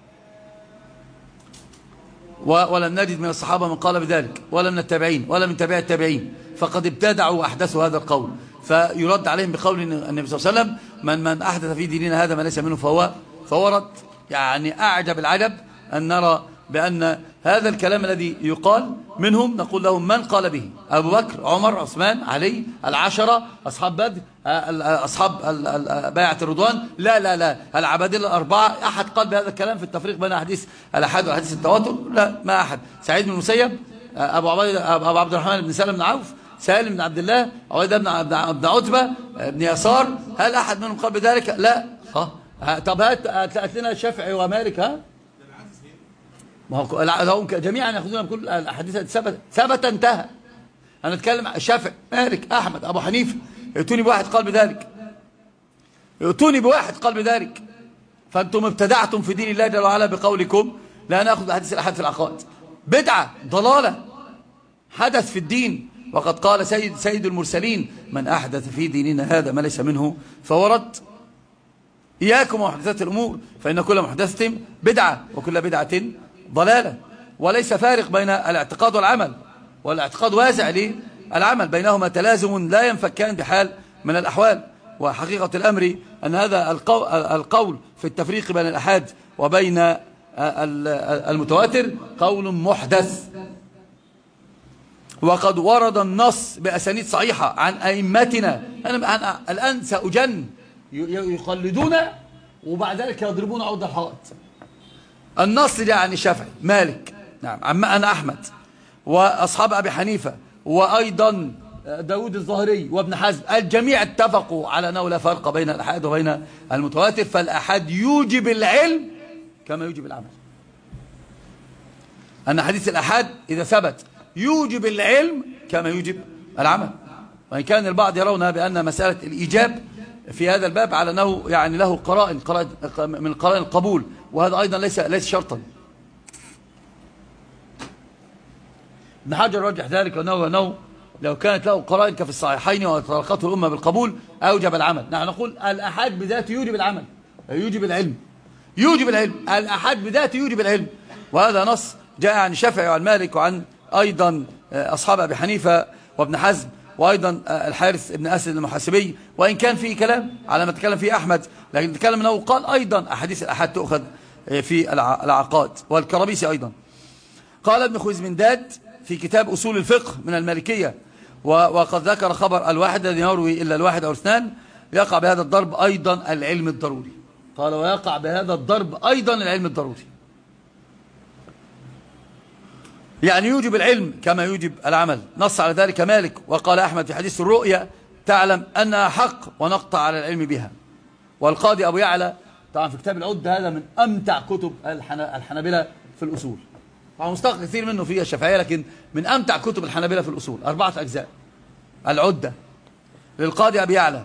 ولم نجد من الصحابة من قال بذلك ولا من التابعين ولا من تابع التابعين، فقد ابتدعوا وأحدثوا هذا القول، فيرد عليهم بقول النبي صلى الله عليه وسلم من من أحدث في ديننا هذا ما ليس منه فهو فهو رد. يعني أعجب العجب أن نرى بأن هذا الكلام الذي يقال منهم نقول لهم من قال به؟ أبو بكر، عمر، عثمان، علي، العشرة، أصحاب بدر، أصحاب بيعة الرضوان، لا لا لا العبادلة الأربعة. أحد قال بهذا الكلام في التفريق بين حديث الأحاد وحديث التواتر؟ لا، ما أحد. سعيد بن المسيب، أبو عبيد أبو عبد الرحمن بن سالم بن عوف، سالم بن عبد الله، عبيدة بن عتبة بن يسار، هل أحد منهم قال بذلك؟ لا. ها طب هات لنا الشافعي ومالك. ها ما هو جميعا ياخذون كل الاحاديث ثبت ثبت انتهى. انا اتكلم الشافعي، مالك، احمد، ابو حنيفه، ائتوني بواحد قال بذلك، ائتوني بواحد قال بذلك. فانتم ابتدعتم في دين الله جل وعلا بقولكم لا ناخذ حديث الاحاد في العقائد. بدعه، ضلاله، حدث في الدين. وقد قال سيد سيد المرسلين من احدث في ديننا هذا ما ليس منه فهو رد. إياكم ومحدثات الأمور فإن كل محدثة بدعة وكل بدعة ضلالة. وليس فارق بين الاعتقاد والعمل، والاعتقاد واسع للعمل، بينهما تلازم لا ينفكان بحال من الأحوال. وحقيقة الأمر أن هذا القول في التفريق بين الأحاد وبين المتواتر قول محدث، وقد ورد النص بأسانيد صحيحة عن أئمتنا. أنا الآن سأجن يقلدون وبعد ذلك يضربون عود الحائط. النص جاء عن الشافعي، مالك، نعم، عمنا أحمد، وأصحاب أبي حنيفة، وأيضا داود الظاهري وابن حزم، الجميع اتفقوا على أنه لا فرق بين الأحاد وبين المتواتر، فالأحاد يوجب العلم كما يوجب العمل. أن حديث الأحاد إذا ثبت يوجب العلم كما يوجب العمل. وإن كان البعض يرون بأن مسألة الإيجاب في هذا الباب على أنه يعني له قرائن قرائن من قرائن القبول، وهذا أيضا ليس ليس شرطا. ابن حجر رجح ذلك أنه, أنه لو كانت له قرائن كفي الصحيحين وتلقته الأمة بالقبول أوجب العمل. نحن نقول الأحاد بذاته يوجب العمل، يوجب العلم، يوجب العلم. الأحاد بذاته يوجب العلم، وهذا نص جاء عن الشافعي وعن مالك وعن أيضا أصحاب أبي حنيفة وابن حزم، وأيضا الحارث بن أسد المحاسبي. وإن كان فيه كلام على ما تكلم فيه أحمد، لكن تكلم أنه قال أيضا أحاديث الأحاد تؤخذ في العقاد. والكرابيسي أيضا قال ابن خويزمنداد في كتاب أصول الفقه من المالكية، وقد ذكر خبر الواحد الذي يروي إلا الواحد أو اثنان يقع بهذا الضرب أيضا العلم الضروري. قال ويقع بهذا الضرب أيضا العلم الضروري، يعني يوجب العلم كما يوجب العمل. نص على ذلك مالك. وقال أحمد في حديث الرؤيا تعلم أنها حق ونقطع على العلم بها. والقاضي أبو يعلى طبعا في كتاب العدة، هذا من أمتع كتب الحنابلة في الأصول، طبعا مستقى كثير منه في الشافعية، لكن من أمتع كتب الحنابلة في الأصول، أربعة أجزاء، العدة للقاضي أبي يعلى.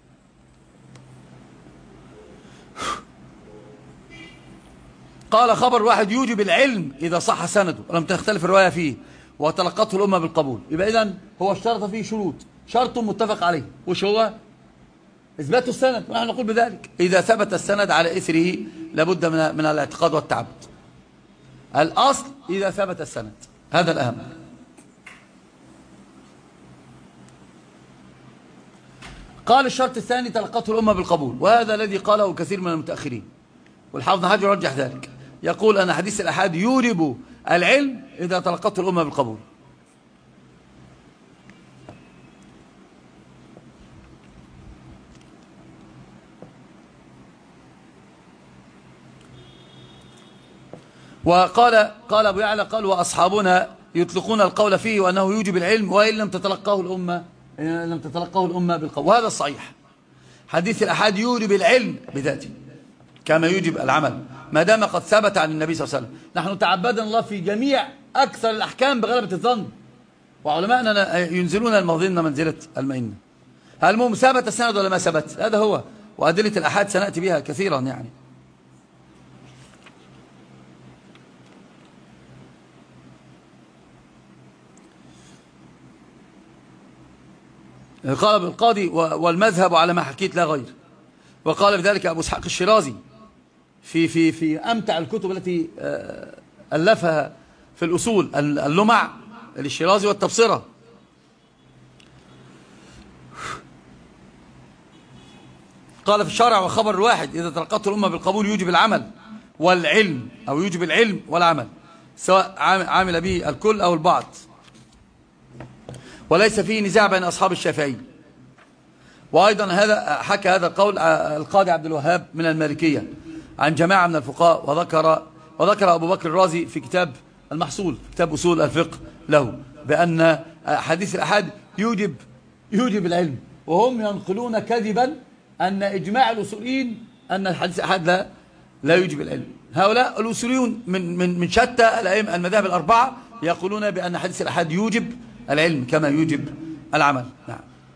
قال خبر واحد يوجب العلم إذا صح سنده ولم تختلف الرواية فيه وتلقته الأمة بالقبول. يبقى إذن هو اشترط فيه شروط، شرط متفق عليه، وش هو؟ إثبات السند. ونحن نقول بذلك إذا ثبت السند على إثره لابد من من الاعتقاد والتعبد. الأصل إذا ثبت السند، هذا الأهم. قال الشرط الثاني تلقته الأمة بالقبول، وهذا الذي قاله كثير من المتأخرين، والحافظ حجر رجح ذلك، يقول أن حديث الأحاد يوجب العلم إذا تلقته الأمة بالقبول. وقال قال أبو يعلى قال وأصحابنا يطلقون القول فيه وأنه يوجب العلم وإن لم تتلقاه الأمة إن لم تتلقاه الأمة بالقبول، وهذا الصحيح. حديث الأحاد يوجب العلم بذاته، كما يوجب العمل ما دام قد ثبت عن النبي صلى الله عليه وسلم. نحن تعبدنا الله في جميع أكثر الأحكام بغلبة الظن، وعلماءنا ينزلون المظنة منزلة المئنة. المهم ثبت السند ولا ما ثبت؟ هذا هو، وأدلة الأحاد سنأتي بها كثيرا يعني. قال القاضي والمذهب على ما حكيت لا غير. وقال بذلك أبو اسحاق الشيرازي في في في أمتع الكتب التي ألفها في الأصول، اللمع للشيرازي والتبصرة. قال في الشرع وخبر الواحد إذا تلقته الأمة بالقبول يوجب العمل والعلم، أو يوجب العلم والعمل سواء عامل به الكل أو البعض، وليس فيه نزاع بين أصحاب الشافعي. وأيضا هذا حكى هذا القول القاضي عبد الوهاب من المالكية عن جماعة من الفقهاء، وذكر وذكر أبو بكر الرازي في كتاب المحصول كتاب أصول الفقه له بأن حديث الأحاد يوجب يوجب العلم، وهم ينقلون كذبا أن إجماع الأصوليين أن الحديث الأحاد لا لا يوجب العلم. هؤلاء الأصوليون من من من شتى الأئمة المذاهب الأربعة يقولون بأن حديث الأحاد يوجب العلم كما يوجب العمل. نعم.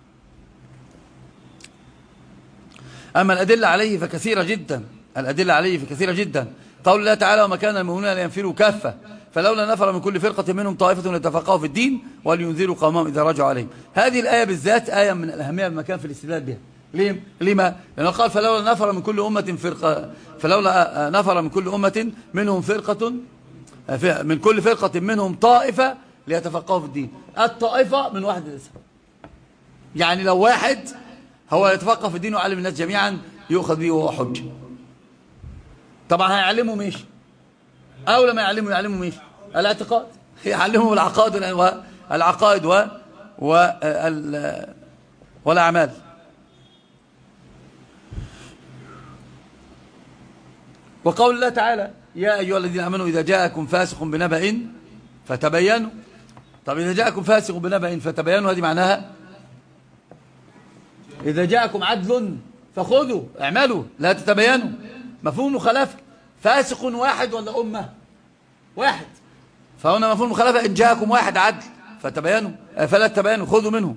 أما الأدلة عليه فكثيرة جدا، الأدلة عليه فكثيرة جدا. قول الله تعالى وما كان المؤمنون لينفروا كافة فلولا نفر من كل فرقة منهم طائفة ليتفقهوا في الدين ولينذروا قومهم إذا رجعوا عليهم. هذه الآية بالذات آية من الأهمية بمكان في الاستدلال بها. ليه؟ لما؟ لأنه قال فلولا نفر من كل أمة فرقة فلولا نفر من كل أمة منهم فرقة من كل فرقة منهم طائفة ليتفقهوا في الدين. الطائفة من واحد الإسلام، يعني لو واحد هو يتفقه في الدين ويعلم الناس جميعا يؤخذ به وهو حجة. طبعا هيعلمه مش أو لما يعلمه يعلمه مش الاعتقاد، يعلمه العقائد والعقائد و والأعمال. وقول الله تعالى يا أيها الذين آمنوا إذا جاءكم فاسق بنبأ فتبينوا. طب إذا جاءكم فاسق بنبأ فتبينوا هذه معناها إذا جاءكم عدل فخذوا اعملوا لا تتبينوا. مفهوم مخالفة فاسق واحد ولا أمة واحد، فهنا مفهوم مخالفة إن جاءكم واحد عدل فتبينوا فلا تتبينوا خذوا منه.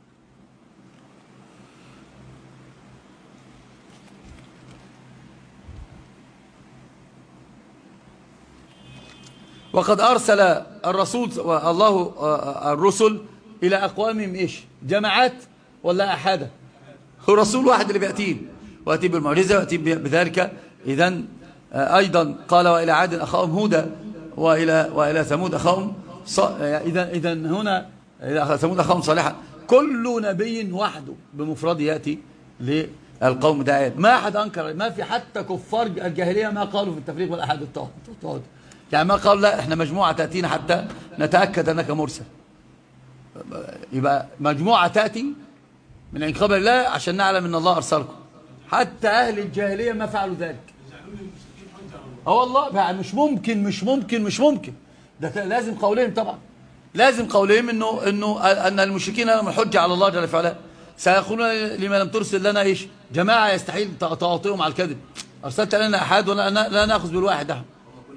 وقد أرسل الرسول الله الرسل إلى أقوامهم إيش؟ جماعات ولا أحادة؟ هو رسول واحد اللي بيأتيه ويأتي بالمعجزة ويأتي بذلك. إذن أيضا قال وإلى عاد أخاهم هودا وإلى وإلى ثمود أخاهم إذا إذن هنا إلى ثمود أخاهم صالحا. كل نبي وحده بمفرد يأتي للقوم داعيا. ما أحد أنكر، ما في حتى كفار الجاهلية ما قالوا في التفريق والأحاد الطاهر، يعني ما قالوا لا احنا مجموعة تأتينا حتى نتأكد أنك مرسل. يبقى مجموعة تأتي من عند قبل الله عشان نعلم ان الله ارسلكم. حتى اهل الجاهليه ما فعلوا ذلك. اه والله مش ممكن مش ممكن مش ممكن ده لازم قولهم، طبعا لازم قولهم انه انه ان المشركين لهم الحجه على الله جل وعلا. سيقولون لما لم ترسل لنا ايش؟ جماعه يستحيل تواطئهم على الكذب. ارسلت لنا احد ولا لا ناخذ بالواحد احد.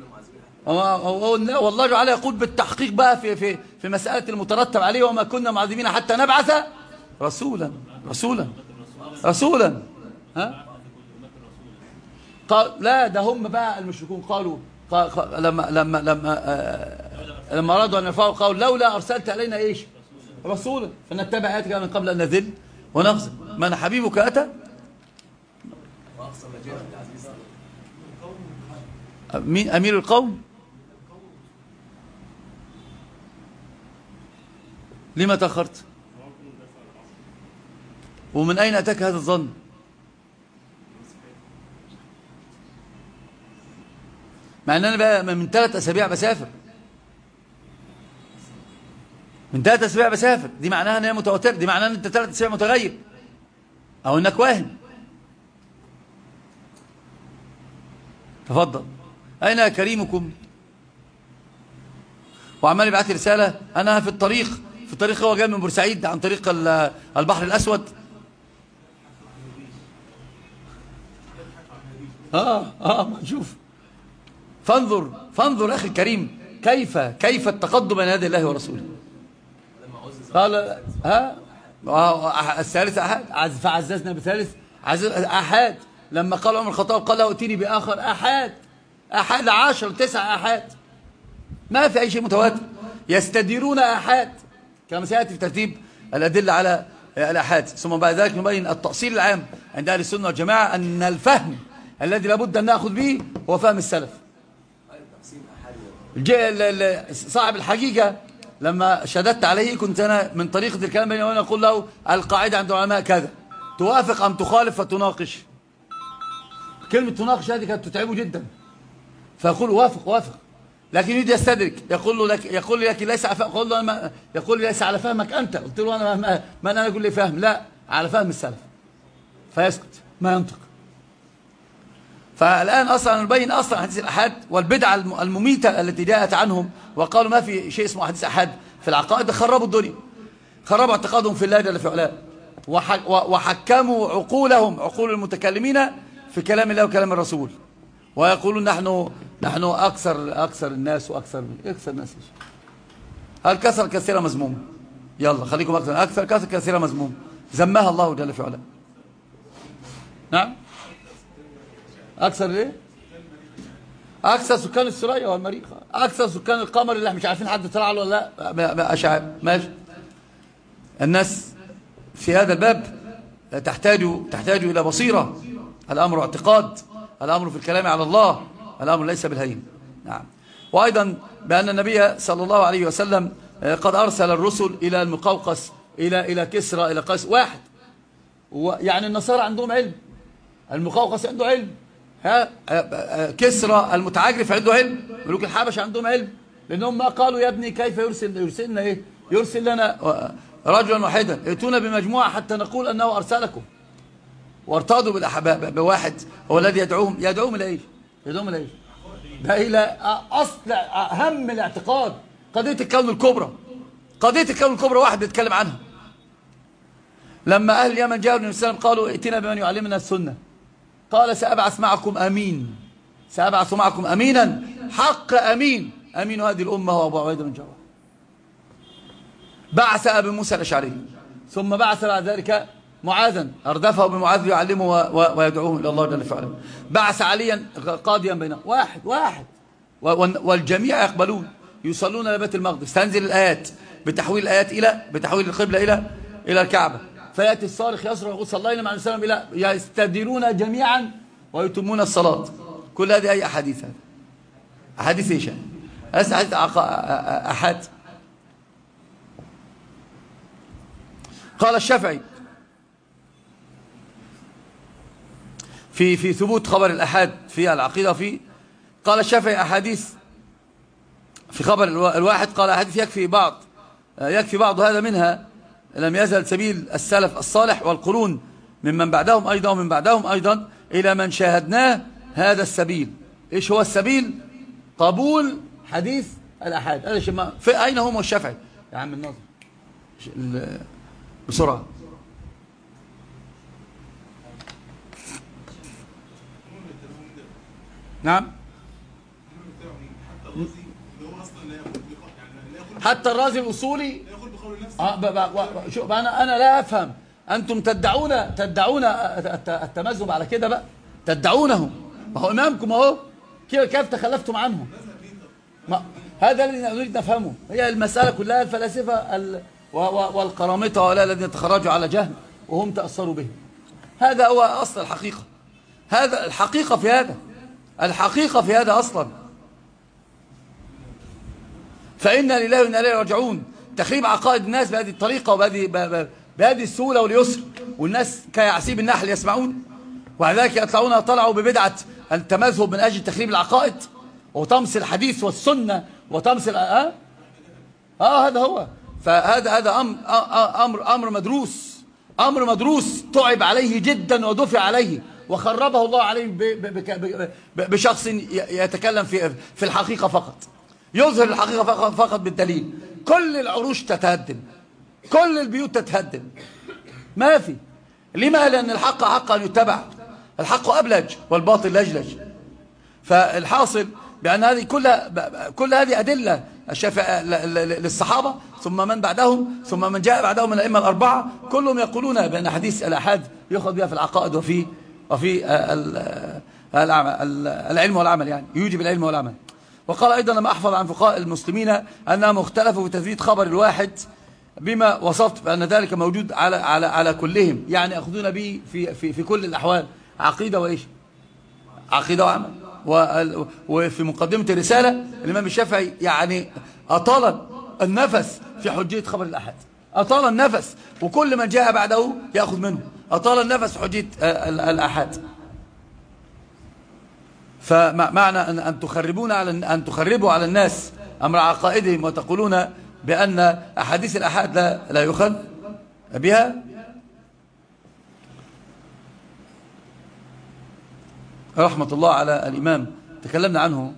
والله تعالى يقول بالتحقيق بقى في في في مساله المترتب عليه وما كنا معذبين حتى نبعث رسولا رسولا رسولا. ها قال لا ده هم بقى المشركون قالوا قال لما لما لما آه لما ارادوا ان يرفعوا قالوا لولا ارسلت علينا ايش؟ رسولا فنتبع اياتك من قبل ان نذل ونخزي. من حبيبك اتى مين امير القوم؟ لما تاخرت؟ ومن أين أتاك هذا الظن؟ مع أن أنا بقى من ثلاث أسابيع بسافر من ثلاث أسابيع بسافر دي معناها أن هي متوتر، دي معناها أن أنت ثلاث أسابيع متغير أو أنك واهم. تفضل. أين كريمكم؟ وعمال يبعث لي رسالة أنا في الطريق في الطريق هو جاي من بورسعيد عن طريق البحر الأسود. اه اه ما نشوف. فانظر فانظر اخي الكريم كيف كيف التقدم بين يدي الله ورسوله. قال ها الثالث احاد فعززنا بثالث احاد. لما قال عمر الخطاب قال له ائتني باخر احاد. احاد عشر تسع احاد، ما في اي شيء متواتر. يستديرون احاد كما سياتي في ترتيب الادله على الآحاد. ثم بعد ذلك نبين التأصيل العام عند أهل السنة والجماعة أن الفهم الذي لابد أن نأخذ به هو فهم السلف. صاحب الحقيقة لما شددت عليه كنت أنا من طريقة الكلام بيني وأنا أقول له القاعدة عند العلماء كذا، توافق أم تخالف فتناقش. كلمة تناقش هذه كانت تتعبه جدا، فيقول وافق وافق، لكن يريد يستدرك. يقول له لك يقول لك ليس يقول له أنا يقول لي ليس على فهمك أنت. قلت له أنا ما, ما أنا أقول لي فهم، لا على فهم السلف. فيسكت ما ينطق. فالآن أصلا نبين أصلا حديث الأحاد والبدعة المميتة التي جاءت عنهم وقالوا ما في شيء اسمه حديث أحاد في العقائد. خربوا الدنيا، خربوا اعتقادهم في الله جل في علاه، وحكموا عقولهم عقول المتكلمين في كلام الله وكلام الرسول، ويقولون نحن نحن أكثر أكثر الناس وأكثر أكثر الناس. هل كثر كثيرة مذمومة؟ يلا خليكم أكثر أكثر كثر كثيرة مذمومة ذمها الله جل في علاه. نعم أكثر ليه؟ أكثر سكان السرية والمريخ، أكثر سكان القمر اللي مش عارفين حد طلع له ولا لا. أشعار ماشي. الناس في هذا الباب تحتاج تحتاج إلى بصيرة. الأمر اعتقاد، الأمر في الكلام على الله، الأمر ليس بالهين. نعم. وأيضا بأن النبي صلى الله عليه وسلم قد أرسل الرسل إلى المقوقس، إلى إلى كسرى، إلى قيس واحد. يعني النصارى عندهم علم، المقوقس عنده علم، ها كسرى المتعجرف عنده علم، ملوك الحبش عندهم علم، لأنهم ما قالوا يا ابني كيف يرسل يرسلنا إيه؟ يرسل لنا رجلا واحدا، ائتونا بمجموعة حتى نقول أنه أرسلكم. وارتضوا بالأحباب بواحد هو الذي يدعوهم يدعوهم إلى إيش؟ يدعوهم إلى إيش؟ ده إلى أصل أهم الاعتقاد، قضية الكون الكبرى. قضية الكون الكبرى واحد بيتكلم عنها. لما أهل اليمن جاءوا النبي صلى الله عليه وسلم قالوا ائتنا بمن يعلمنا السنة، قال سأبعث معكم أمين، سأبعث معكم أمينا حق أمين. أمين هذه الأمة هو أبو عبيدة بن جراح. بعث أبي موسى الأشعري، ثم بعث بعد ذلك معاذا أردفه بمعاذ يعلمه ويدعوهم إلى الله جل وعلا. بعث عليا قاضيا بينهم، واحد واحد والجميع يقبلون، يصلون إلى بيت المقدس، تنزل الآيات بتحويل الآيات إلى بتحويل القبلة إلى إلى الكعبة، فيأتي الصارخ يصرخ يقول صلينا مع النبي إلى يستديرون جميعا ويتمون الصلاة. كل هذه أي أحاديث؟ هذا أحاديث إيش؟ أحاديث أحاد. قال الشافعي في في ثبوت خبر الأحاد في العقيدة، في قال الشافعي أحاديث في خبر الواحد، قال أحاديث يكفي بعض يكفي بعض هذا منها لم يزل سبيل السلف الصالح والقرون ممن بعدهم أيضا ومن بعدهم أيضا إلى من شاهدناه هذا السبيل. إيش هو السبيل؟ قبول حديث الأحاد. هذا شيء ما في أين هم الشافعي يا عم الناظر بسرعة. نعم حتى الرازي الأصولي. شوف أنا أنا لا أفهم، أنتم تدعون تدعون التمذهب على كده بقى، تدعونه، ما هو إمامكم أهو، كيف تخلفتم عنه؟ هذا الذي نريد نفهمه. هي المسألة كلها الفلاسفة والقرامطة ولا الذين تخرجوا على جهل وهم تأثروا به. هذا هو أصل الحقيقة. هذا الحقيقة في هذا الحقيقة في هذا أصلا. فإنا لله وإنا إليه راجعون. تخريب عقائد الناس بهذه الطريقة وبهذه بهذه السهولة واليسر، والناس كيعسيب النحل يسمعون، وذلك يطلعون طلعوا ببدعة التمذهب من أجل تخريب العقائد وطمس الحديث والسنة وطمس آه آه هذا هو. فهذا هذا أمر أمر أمر مدروس، أمر مدروس تعب عليه جدا ودفع عليه وخربه الله عليه بشخص يتكلم في في الحقيقة فقط، يظهر الحقيقة فقط, فقط بالدليل. كل العروش تتهدم، كل البيوت تتهدم، ما في. لما؟ لأن الحق حق أن يتبع، الحق أبلج والباطل لجلج. فالحاصل بأن هذه كل كل هذه أدلة الشافع للصحابة ثم من بعدهم ثم من جاء بعدهم من الأئمة الأربعة، كلهم يقولون بأن حديث الآحاد يؤخذ بها في العقائد وفي وفي العلم والعمل، يعني يوجب العلم والعمل. وقال أيضا لما أحفظ عن فقهاء المسلمين أنهم اختلفوا في تثبيت خبر الواحد بما وصفت بأن ذلك موجود على على على كلهم، يعني يأخذون به في في في كل الأحوال، عقيدة وإيش؟ عقيدة وعمل. وفي مقدمة الرسالة الإمام الشافعي يعني أطال النفس في حجية خبر الأحد، أطال النفس، وكل من جاء بعده يأخذ منه، أطال النفس في حجية الأحد. فمعنى أن تخربون على أن تخربوا على الناس أمر عقائدهم وتقولون بأن أحاديث الأحاد لا لا يؤخذ بها. رحمة الله على الإمام تكلمنا عنه،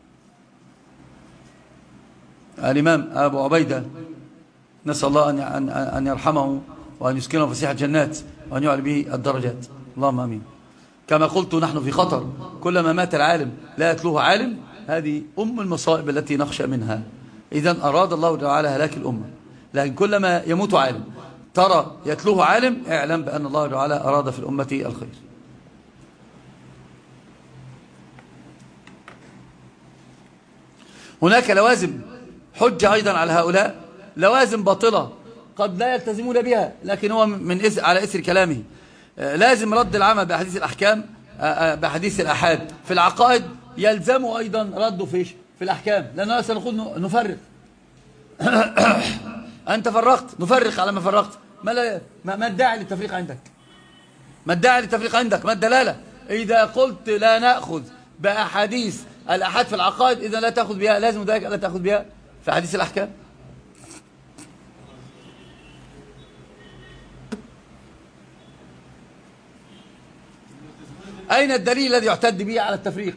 الإمام أبو عبيدة، نسأل الله أن أن يرحمه وأن يسكنه فسيح الجنات وأن يعلي به الدرجات، اللهم آمين. كما قلت نحن في خطر، كلما مات العالم لا يتلوه عالم، هذه أم المصائب التي نخشى منها. إذن أراد الله تعالى هلاك الأمة، لكن كلما يموت عالم ترى يتلوه عالم، اعلم بأن الله تعالى أراد في الأمة الخير. هناك لوازم حجة أيضا على هؤلاء، لوازم باطلة قد لا يلتزمون بها، لكن هو من إثر على إثر كلامه. لازم رد العمل بأحاديث الأحكام، بأحاديث الأحاد. في العقائد يلزم أيضا رده فيش في الأحكام، لأننا سنقول نفرق. أنت فرقت، نفرق على ما فرقت. ما, لا ما الداعي للتفريق عندك؟ ما الداعي للتفريق عندك؟ ما الدلالة؟ إذا قلت لا نأخذ بأحاديث الأحاد في العقائد، إذا لا تأخذ بها، لازم ذلك لا تأخذ بها في حديث الأحكام. أين الدليل الذي يعتد به على التفريق؟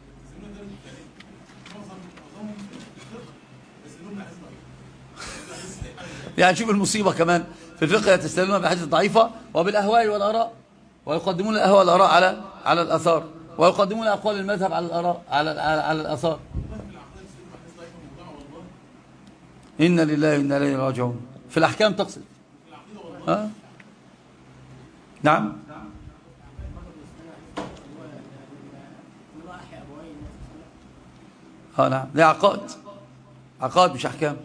يعني شوف المصيبة كمان في الفقه، يتستدلون بالحديث الضعيفة وبالأهواء والآراء، ويقدمون الأهواء والآراء على على الآثار، ويقدمون أقوال المذهب على الآراء على على, على الآثار. إن لله وإنا إليه راجعون. في الأحكام تقصد؟ ها؟ نعم. اه نعم، دي عقائد، عقائد مش أحكام.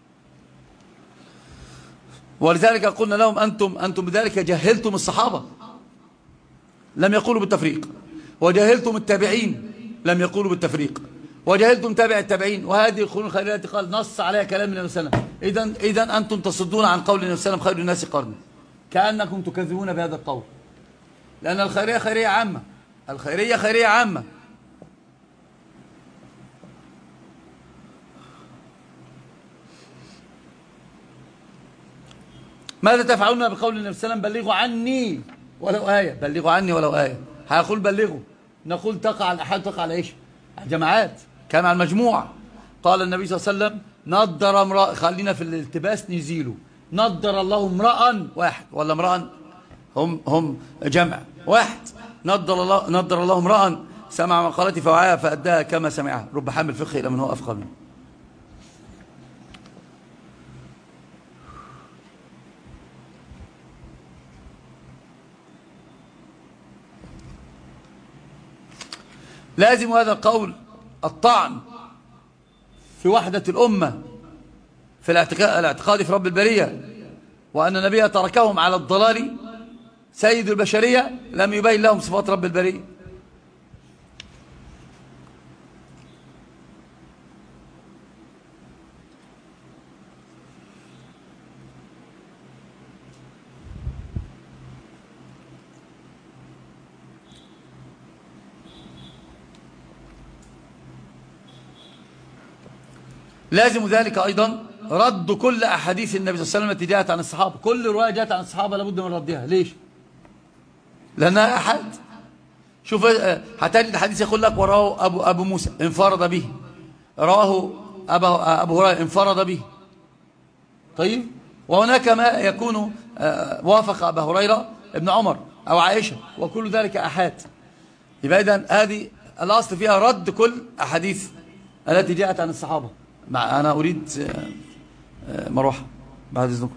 ولذلك قلنا لهم أنتم أنتم بذلك جهلتم الصحابة، لم يقولوا بالتفريق، وجهلتم التابعين، لم يقولوا بالتفريق، وجهلتم تابع التابعين. وهذه القرون الخيرية التي قال نص عليها كلام النبي صلى الله عليه وسلم. إذن إذن أنتم تصدون عن قول النبي صلى الله عليه وسلم خير الناس قرني، كأنكم تكذبون بهذا القول، لأن الخيرية خيرية عامة، الخيرية خيرية عامة. ماذا تفعلون بقول النبي صلى الله عليه وسلم بلغوا عني ولو آية؟ بلغوا عني ولو آية. هيقول بلغوا، نقول تقع على الأحاد، تقع على إيش؟ على الجماعات، كان على المجموع. قال النبي صلى الله عليه وسلم نضر امرأ، خلينا في الالتباس نزيله، نضر الله امرأ واحد ولا امرأ، هم هم جمع واحد. نضر الله نضر الله امرأ سمع مقالتي فوعاها فأداها كما سمعها، رب حامل فقه إلى من هو أفقه منه. لازم هذا القول الطعن في وحدة الأمة، في الاعتقاد في رب البرية، وأن النبي تركهم على الضلال، سيد البشرية لم يبين لهم صفات رب البرية. لازم ذلك أيضا رد كل أحاديث النبي صلى الله عليه وسلم التي جاءت عن الصحابة. كل رواية جاءت عن الصحابة لابد من ردها. ليش؟ لأنها أحد. شوف هتجد الحديث يقول لك وراه أبو, أبو موسى انفرد به، رواه أبو, أبو هريرة انفرد به. طيب، وهناك ما يكون وافق أبا هريرة ابن عمر أو عائشة، وكل ذلك أحاد. يبقى إذن هذه الأصل فيها رد كل أحاديث التي جاءت عن الصحابة. أنا أريد مروحة بعد إذنكم.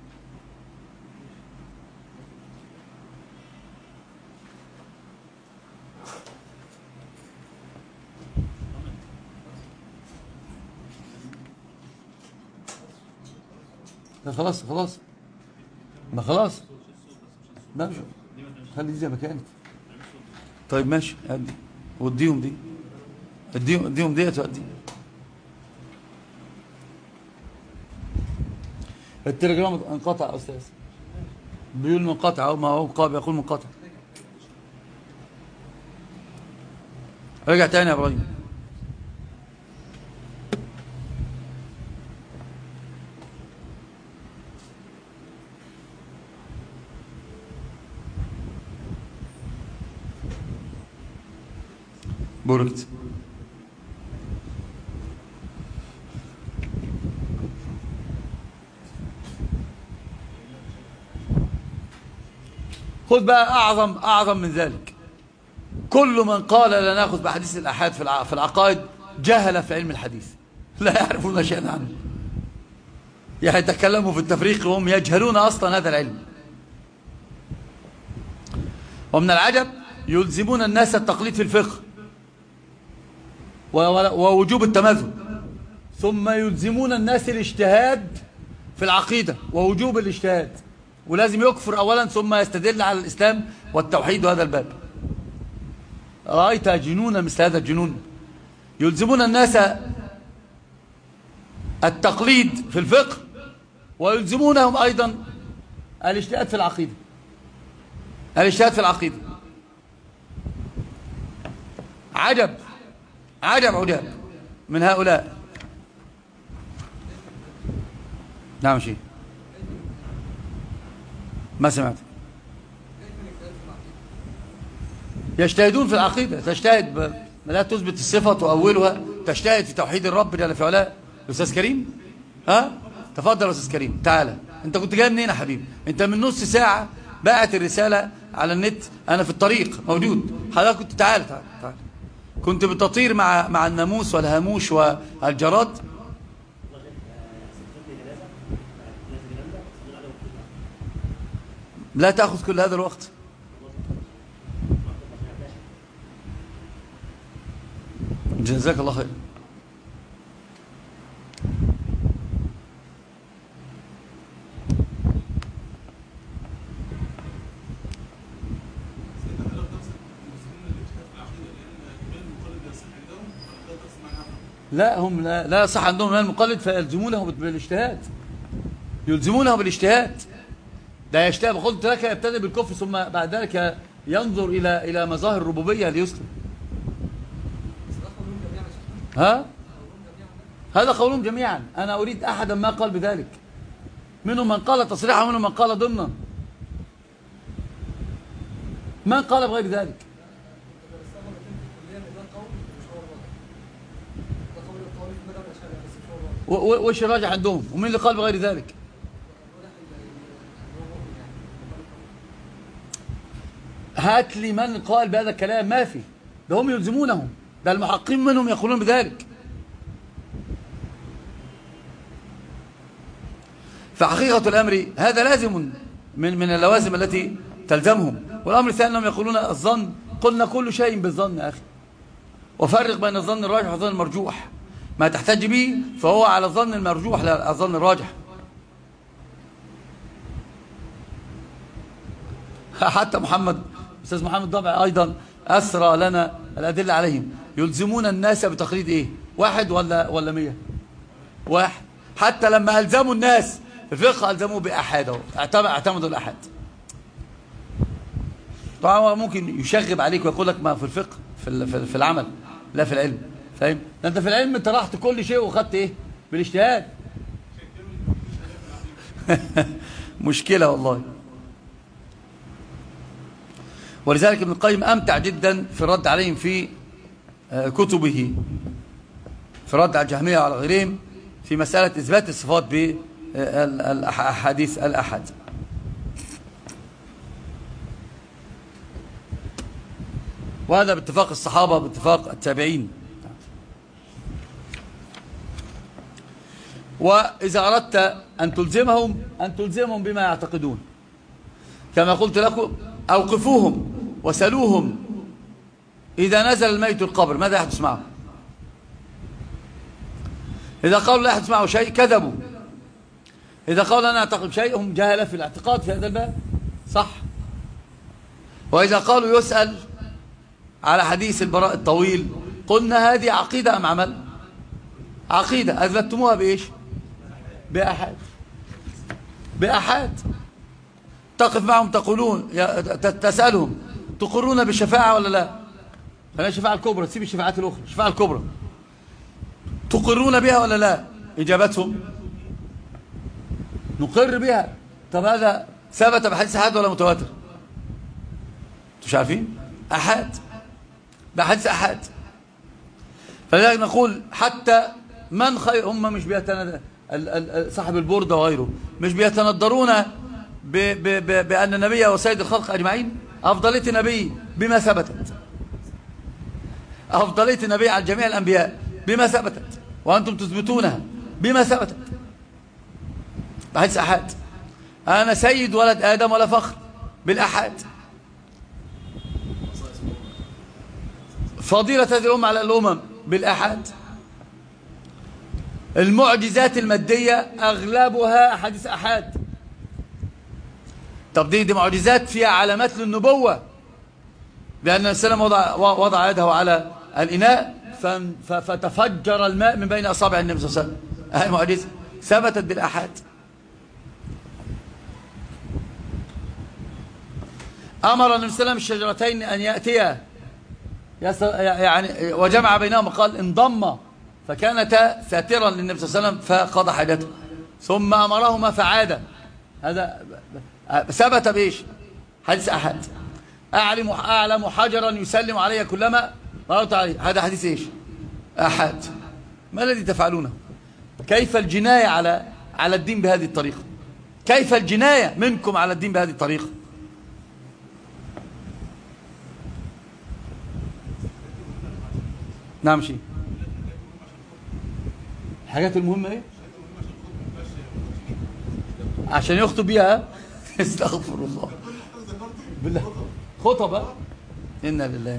لا خلاص خلاص ما خلاص ما مش خلي دي زي ما كانت. طيب ماشي ادي واديهم دي اديهم اديهم ديت وادي. التليجرام انقطع يا استاذ، بيقول منقطع او ما هو قابل يقول منقطع. رجع تاني يا ابراهيم. بوركت. خذ بقى أعظم أعظم من ذلك. كل من قال لا نأخذ بحديث الأحاد في العقائد جهل في علم الحديث، لا يعرفون شيئا عنه، يعني يتكلموا في التفريق وهم يجهلون أصلا هذا العلم. ومن العجب يلزمون الناس التقليد في الفقه ووجوب التمذهب، ثم يلزمون الناس الاجتهاد في العقيدة ووجوب الاجتهاد، ولازم يكفر أولا ثم يستدل على الإسلام والتوحيد وهذا الباب. رأيت جنونا مثل هذا الجنون. يلزمون الناس التقليد في الفقه ويلزمونهم أيضا الاجتهاد في العقيدة الاجتهاد في العقيدة. عجب عجب عجب من هؤلاء. نعم شيء ما سمعت. يجتهدون في العقيدة، تجتهد ب... لا تثبت الصفة تؤولها، تجتهد في توحيد الرب جل في علاه. الأستاذ كريم ها تفضل يا أستاذ كريم تعالى. أنت كنت جاي منين يا حبيبي؟ أنت من نص ساعة باعت الرسالة على النت، أنا في الطريق موجود، حضرتك كنت تعالى تعالى تعالى. كنت بتطير مع مع الناموس والهاموش والجراد. لا تأخذ كل هذا الوقت. جزاك الله خير. لا هم لا, لا صح عندهم من المقلد فيلزمونه بالاجتهاد، يلزمونه بالاجتهاد. ده يجتهد قلت لك يبتدئ بالكفر ثم بعد ذلك ينظر الى الى مظاهر الربوبيه ليسلم. ها هذا قولهم جميعا. انا اريد احدا ما قال بذلك، منهم من قال تصريحا ومنهم من قال ضمنا. من قال بغير ذلك؟ وش الراجح عندهم؟ ومين اللي قال بغير ذلك؟ هات لي من قال بهذا الكلام. ما في، ده هم يلزمونهم، ده المحققين منهم يقولون بذلك. فحقيقة الأمر هذا لازم من من اللوازم التي تلزمهم. والأمر الثاني أنهم يقولون الظن، قلنا كل شيء بالظن يا أخي، وفرق بين الظن الراجح والظن المرجوح. ما تحتج به فهو على الظن المرجوح لا على الظن الراجح. حتى محمد أستاذ محمد ضبع أيضا أسرى لنا الأدلة عليهم. يلزمون الناس بتقليد إيه؟ واحد ولا ولا مية؟ واحد. حتى لما ألزموا الناس في الفقه ألزموا بأحد، اعتمدوا الأحد. طبعا ممكن يشغب عليك ويقول لك ما في الفقه في في العمل لا في العلم، فاهم؟ ده انت في العلم انت رحت كل شيء واخدت ايه؟ بالاجتهاد. مشكلة والله. ولذلك ابن القيم أمتع جدا في الرد عليهم في كتبه، في الرد على الجهمية وعلى غيرهم في مسألة إثبات الصفات بالأحاديث الأحد. وهذا باتفاق الصحابة باتفاق التابعين. وإذا أردت أن تلزمهم أن تلزمهم بما يعتقدون، كما قلت لكم أوقفوهم وسألوهم إذا نزل الميت القبر ماذا يحدث معه؟ إذا قالوا لا يحدث معه شيء كذبوا، إذا قالوا أنا أعتقد شيء هم جهلة في الاعتقاد في هذا الباب، صح؟ وإذا قالوا يسأل على حديث البراء الطويل قلنا هذه عقيدة أم عمل؟ عقيدة. أثبتتموها بإيش؟ بأحاد. بأحاد. تقف معهم تقولون تسألهم تقرون بالشفاعة ولا لا؟ خلينا الشفاعة الكبرى، تسيب الشفاعات الأخرى، الشفاعة الكبرى تقرون بها ولا لا؟ إجابتهم نقر بها. طب هذا ثبت بحديث أحاد ولا متواتر؟ مش عارفين؟ أحاد، بحديث أحاد. فلذلك نقول حتى من خير، هم مش بيتند صاحب البردة وغيره مش بيتندرون ب ب ب بأن النبي هو سيد الخلق أجمعين. أفضلية النبي بما ثبتت، أفضلية النبي على جميع الأنبياء بما ثبتت، وأنتم تثبتونها بما ثبتت بحديث أحاد. أنا سيد ولد آدم ولا فخر بالأحاد. فضيلة هذه الأمة على الأمم بالأحاد. المعجزات المادية أغلبها أحاديث أحاد. طب دي, دي معجزات فيها علامات للنبوة، بأن السلام وضع, وضع يده على الإناء فتفجر الماء من بين أصابع النبي صلى الله عليه وسلم. هذه معجزة ثبتت بالأحاد. أمر النبي صلى الله عليه وسلم الشجرتين أن يأتيا يعني، وجمع بينهما قال انضم، فكانتا ساترا للنبي صلى الله عليه وسلم فقضى حاجته، ثم أمرهما فعادا. هذا ثبت بإيش؟ حديث أحد. أعلم أعلم حجرا يسلم علي كلما مررت عليه، هذا حديث إيش؟ أحد. ما الذي تفعلونه؟ كيف الجناية على على الدين بهذه الطريقة؟ كيف الجناية منكم على الدين بهذه الطريقة؟ نعم شيء الحاجات المهمة ايه عشان يخطب بيها استغفر الله بالله خطبة إنا لله.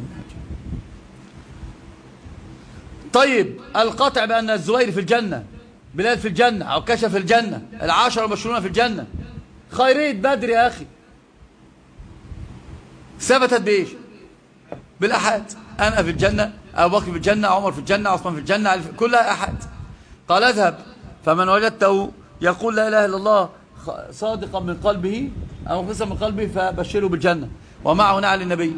طيب القطع بأن الزبير في الجنة، بلال في الجنة، عكاشة في الجنة، العشرة المبشرون في الجنة، خيرية بدر يا أخي ثبتت بإيش؟ بالأحاد. أنا في الجنة، أبو بكر في الجنة، عمر في الجنة، عثمان في الجنة، كلها أحد. قال اذهب فمن وجدته يقول لا إله إلا الله صادقا من قلبه أو مخلصا من قلبه فبشره بالجنة ومعه نعل النبي.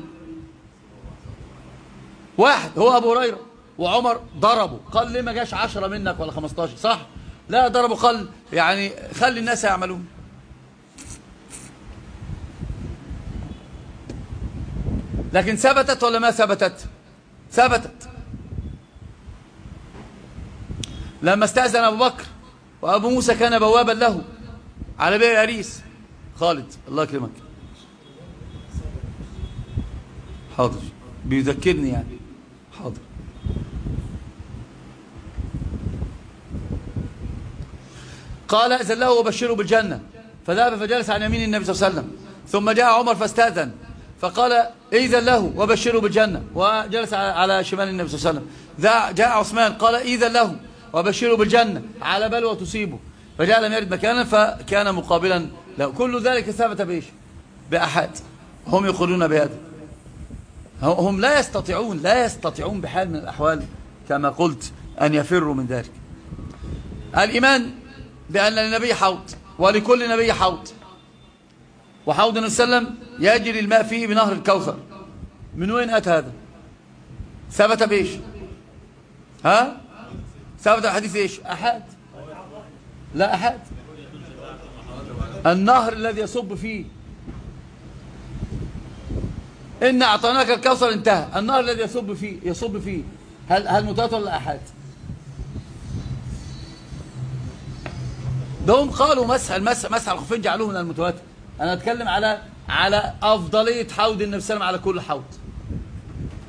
واحد هو أبو هريرة وعمر ضربوا، قال ليه ما جاش عشرة منك ولا خمستاشر؟ صح؟ لا ضربوا، قال يعني خلي الناس يعملون. لكن ثبتت ولا ما ثبتت؟ ثبتت. لما استأذن أبو بكر وأبو موسى كان بوابا له على بئر أريس، خالد الله يكرمك حاضر بيذكرني يعني حاضر. قال أذن له وبشره بالجنة، فذهب فجلس عن يمين النبي صلى الله عليه وسلم، ثم جاء عمر فاستأذن فقال إذن له وبشره بالجنة وجلس على شمال النبي صلى الله عليه وسلم. جاء عثمان قال إذن له وبشره بالجنة على بلوى تصيبه، فجاء لم يرد مكانا فكان مقابلا له. كل ذلك ثبت بإيش؟ بأحد. هم يقولون بهذا، هم لا يستطيعون لا يستطيعون بحال من الأحوال كما قلت أن يفروا من ذلك. الإيمان بأن للنبي حوض ولكل نبي حوض، وحوض النبي صلى الله عليه وسلم يجري الماء فيه بنهر الكوثر. من وين أتى هذا؟ ثبت بإيش؟ ها؟ ثبت الحديث إيش؟ أحد؟ لا أحد. النهر الذي يصب فيه، إن أعطيناك الكوثر انتهى، النهر الذي يصب فيه يصب فيه هل هل متواتر ولا أحد؟ ده هم قالوا مسح المسح مسح الخفين جعلوه من المتواتر. أنا أتكلم على على أفضلية حوض النبي صلى الله عليه وسلم على كل حوض.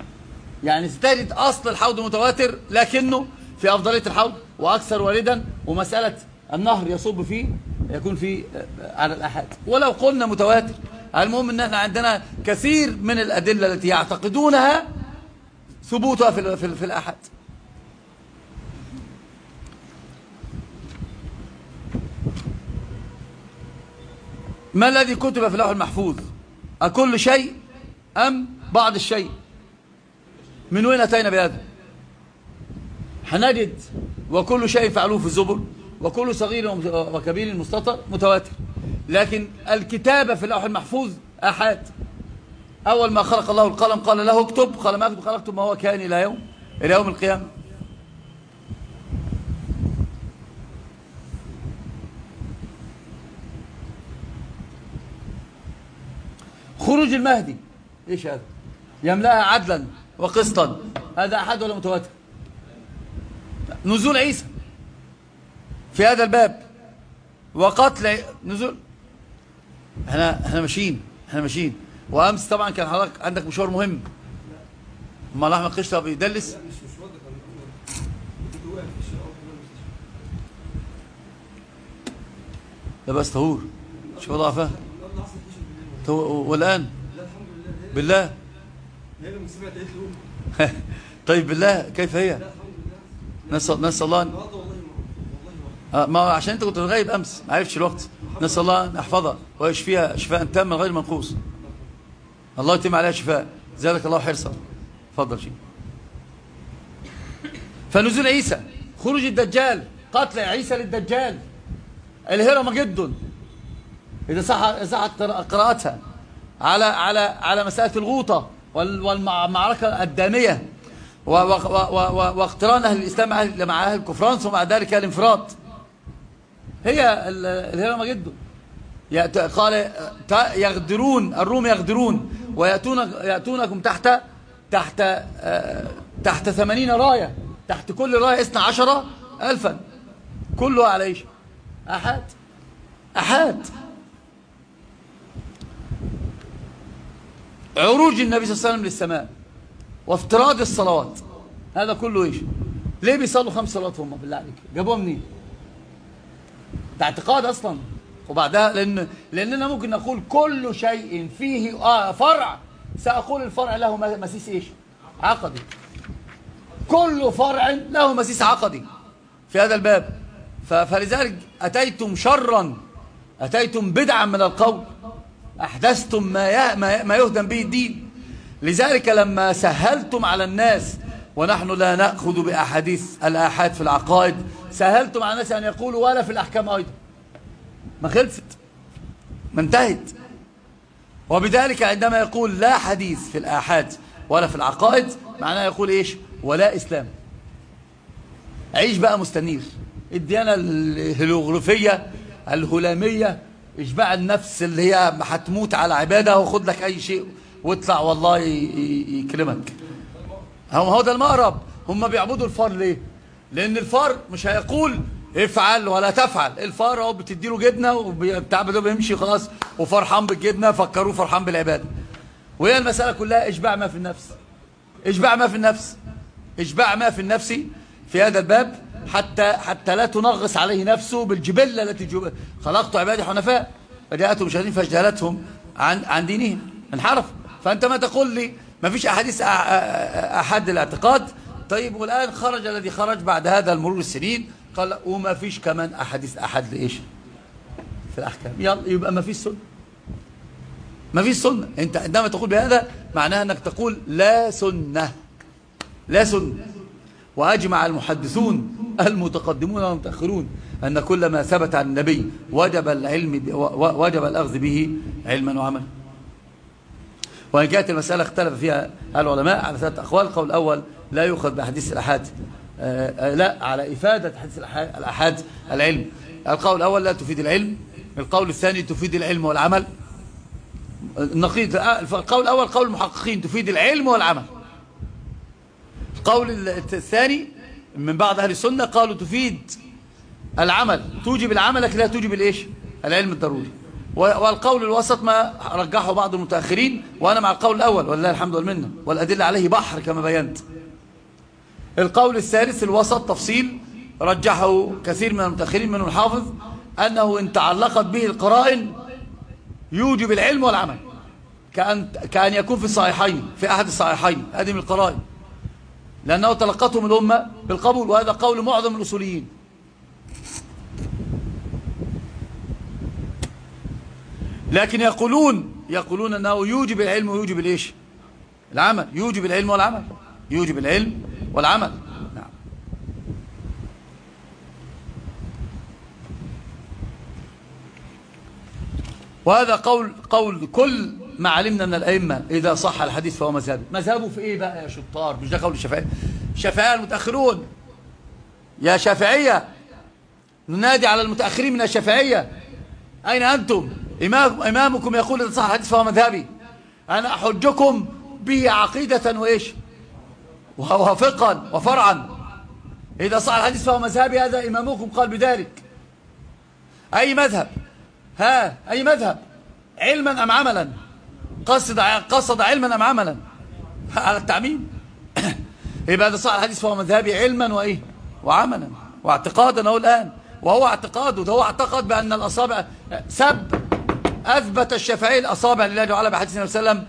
يعني ستجد أصل الحوض متواتر لكنه في أفضلية الحوض وأكثر وردا، ومسألة النهر يصب فيه يكون فيه على الأحاد. ولو قلنا متواتر، المهم أن احنا عندنا كثير من الأدلة التي يعتقدونها ثبوتها في, في, في الأحاد. ما الذي كتب في اللوح المحفوظ؟ أكل شيء أم بعض الشيء؟ من وين أتينا بهذا؟ هنجد وكل شيء فعلوه في الزبر، وكل صغير وكبير مستطر متواتر، لكن الكتابة في اللوح المحفوظ أحاد. أول ما خلق الله القلم قال له اكتب، قال ما اكتب، قال اكتب ما هو كائن إلى يوم إلى يوم القيامة. خروج المهدي ايش هذا؟ يملأها عدلا وقسطا، هذا أحد ولا متواتر؟ نزول عيسى في هذا الباب وقتل نزول، احنا احنا ماشيين احنا ماشيين وامس طبعا كان حضرتك عندك مشوار مهم. امال احمد قشطه بيدلس؟ لا بس طهور شو وضع فيها والآن بالله. طيب بالله كيف هي؟ نسأل نسأل الله آه ما عشان انت كنت غايب امس ما عرفتش الوقت. نسأل الله ان يحفظها ويشفيها شفاء تاما غير منقوص. الله يتم عليها شفاء، زادك الله حرصا. اتفضل شيء. فنزول عيسى، خروج الدجال، قتل عيسى للدجال، الهرمجدون إذا صح صحت قراءتها على على على مسألة الغوطة والمعركة الدامية واقتران أهل الإسلام مع أهل الكفران، ثم بعد ذلك الانفراط، هي الهرمجدون. قال يغدرون الروم يغدرون ويأتون يأتونكم تحت تحت تحت ثمانين راية، تحت كل راية اثنا عشر ألفا، كلها على ايش؟ أحد أحد. عروج النبي صلى الله عليه وسلم للسماء وافتراض الصلوات، هذا كله ايش؟ ليه بيصلوا خمس صلوات هم بالله عليك؟ جابوها منين؟ ده اعتقاد اصلا. وبعدها لان لاننا ممكن نقول كل شيء فيه آه فرع، ساقول الفرع له مسيس ايش؟ عقدي. كل فرع له مسيس عقدي في هذا الباب. فلذلك اتيتم شرا، اتيتم بدعا من القول، احدثتم ما ما يهدم به الدين. لذلك لما سهلتم على الناس، ونحن لا نأخذ بأحاديث الآحاد في العقائد، سهلتم على الناس أن يقولوا ولا في الأحكام أيضا. ما خلصت، ما انتهت. وبذلك عندما يقول لا حديث في الآحاد ولا في العقائد، معناه يقول إيش؟ ولا إسلام. عيش بقى مستنير. الديانة الهيروغليفية الهلامية، إشباع النفس اللي هي هتموت على عبادة، وخد لك أي شيء واطلع والله يكرمك. هم هو ده المقرب. هم بيعبدوا الفار ليه؟ لأن الفار مش هيقول افعل ولا تفعل. الفار هو بتديله جبنة وبتعبده بيمشي خلاص وفرحان بالجبنة، فكروه فرحان بالعبادة. وهي المسألة كلها إشباع ما في النفس، إشباع ما في النفس، إشباع ما في النفس في هذا الباب، حتى حتى لا تنغص عليه نفسه بالجبلة التي جب... خلقت عبادي حنفاء فجاءتهم شياطين فاجتالتهم عن عن دينهم، انحرف. فأنت ما تقول لي ما فيش أحاديث أحد الاعتقاد. طيب والآن خرج الذي خرج بعد هذا المرور السنين قال وما فيش كمان أحاديث أحد لإيش في الأحكام. يلا يبقى ما فيش سنة، ما فيش سنة. أنت عندما تقول بهذا معناها أنك تقول لا سنة، لا سنة. وأجمع المحدثون المتقدمون والمتأخرون أن كل ما ثبت عن النبي وجب العلم وجب الأخذ به علما وعملا. وإن كانت المسألة اختلف فيها العلماء على ثلاثة أقوال. القول الأول لا يؤخذ بحديث الأحاد، لا على إفادة حديث الأحاد العلم. القول الأول لا تفيد العلم. القول الثاني تفيد العلم والعمل. النقيض القول الأول قول المحققين تفيد العلم والعمل. القول الثاني من بعض أهل السنة قالوا تفيد العمل، توجب العمل لكن لا توجب الإيش؟ العلم الضروري. والقول الوسط ما رجحه بعض المتأخرين، وأنا مع القول الأول ولله الحمد والمنة، والأدلة عليه بحر كما بينت. القول الثالث الوسط تفصيل رجحه كثير من المتأخرين منه الحافظ، أنه إن تعلقت به القرائن يوجب العلم والعمل، كأن, كأن يكون في الصحيحين، في أحد الصحيحين، هذه من القرائن، لأنه تلقتهم الأمة بالقبول، وهذا قول معظم الأصوليين. لكن يقولون يقولون أنه يوجب العلم ويوجب الإيش؟ العمل، يوجب العلم والعمل، يوجب العلم والعمل. نعم. وهذا قول قول كل ما علمنا من الأئمة، إذا صح الحديث فهو مذهب. مذهبه في إيه بقى يا شطار؟ مش ده قول الشافعية؟ الشافعية المتأخرون يا شافعية، ننادي على المتأخرين من الشافعية، أين أنتم؟ إمام إمامكم يقول إذا صح الحديث فهو مذهبي، أنا أحجكم به عقيدة وإيش وفقا وفرعا. إذا صح الحديث فهو مذهبي، هذا إمامكم قال بذلك. أي مذهب؟ ها أي مذهب؟ علما أم عملا؟ قصد قصد علما أم عملا؟ على التعميم. يبقى إذا صح الحديث فهو مذهبي علما وإيه وعملا واعتقادا. أهو الآن وهو اعتقاده، ده هو اعتقد بأن الأصابع سب، أثبت الشافعي الأصابع لله تعالى بحديث النبي صلى الله عليه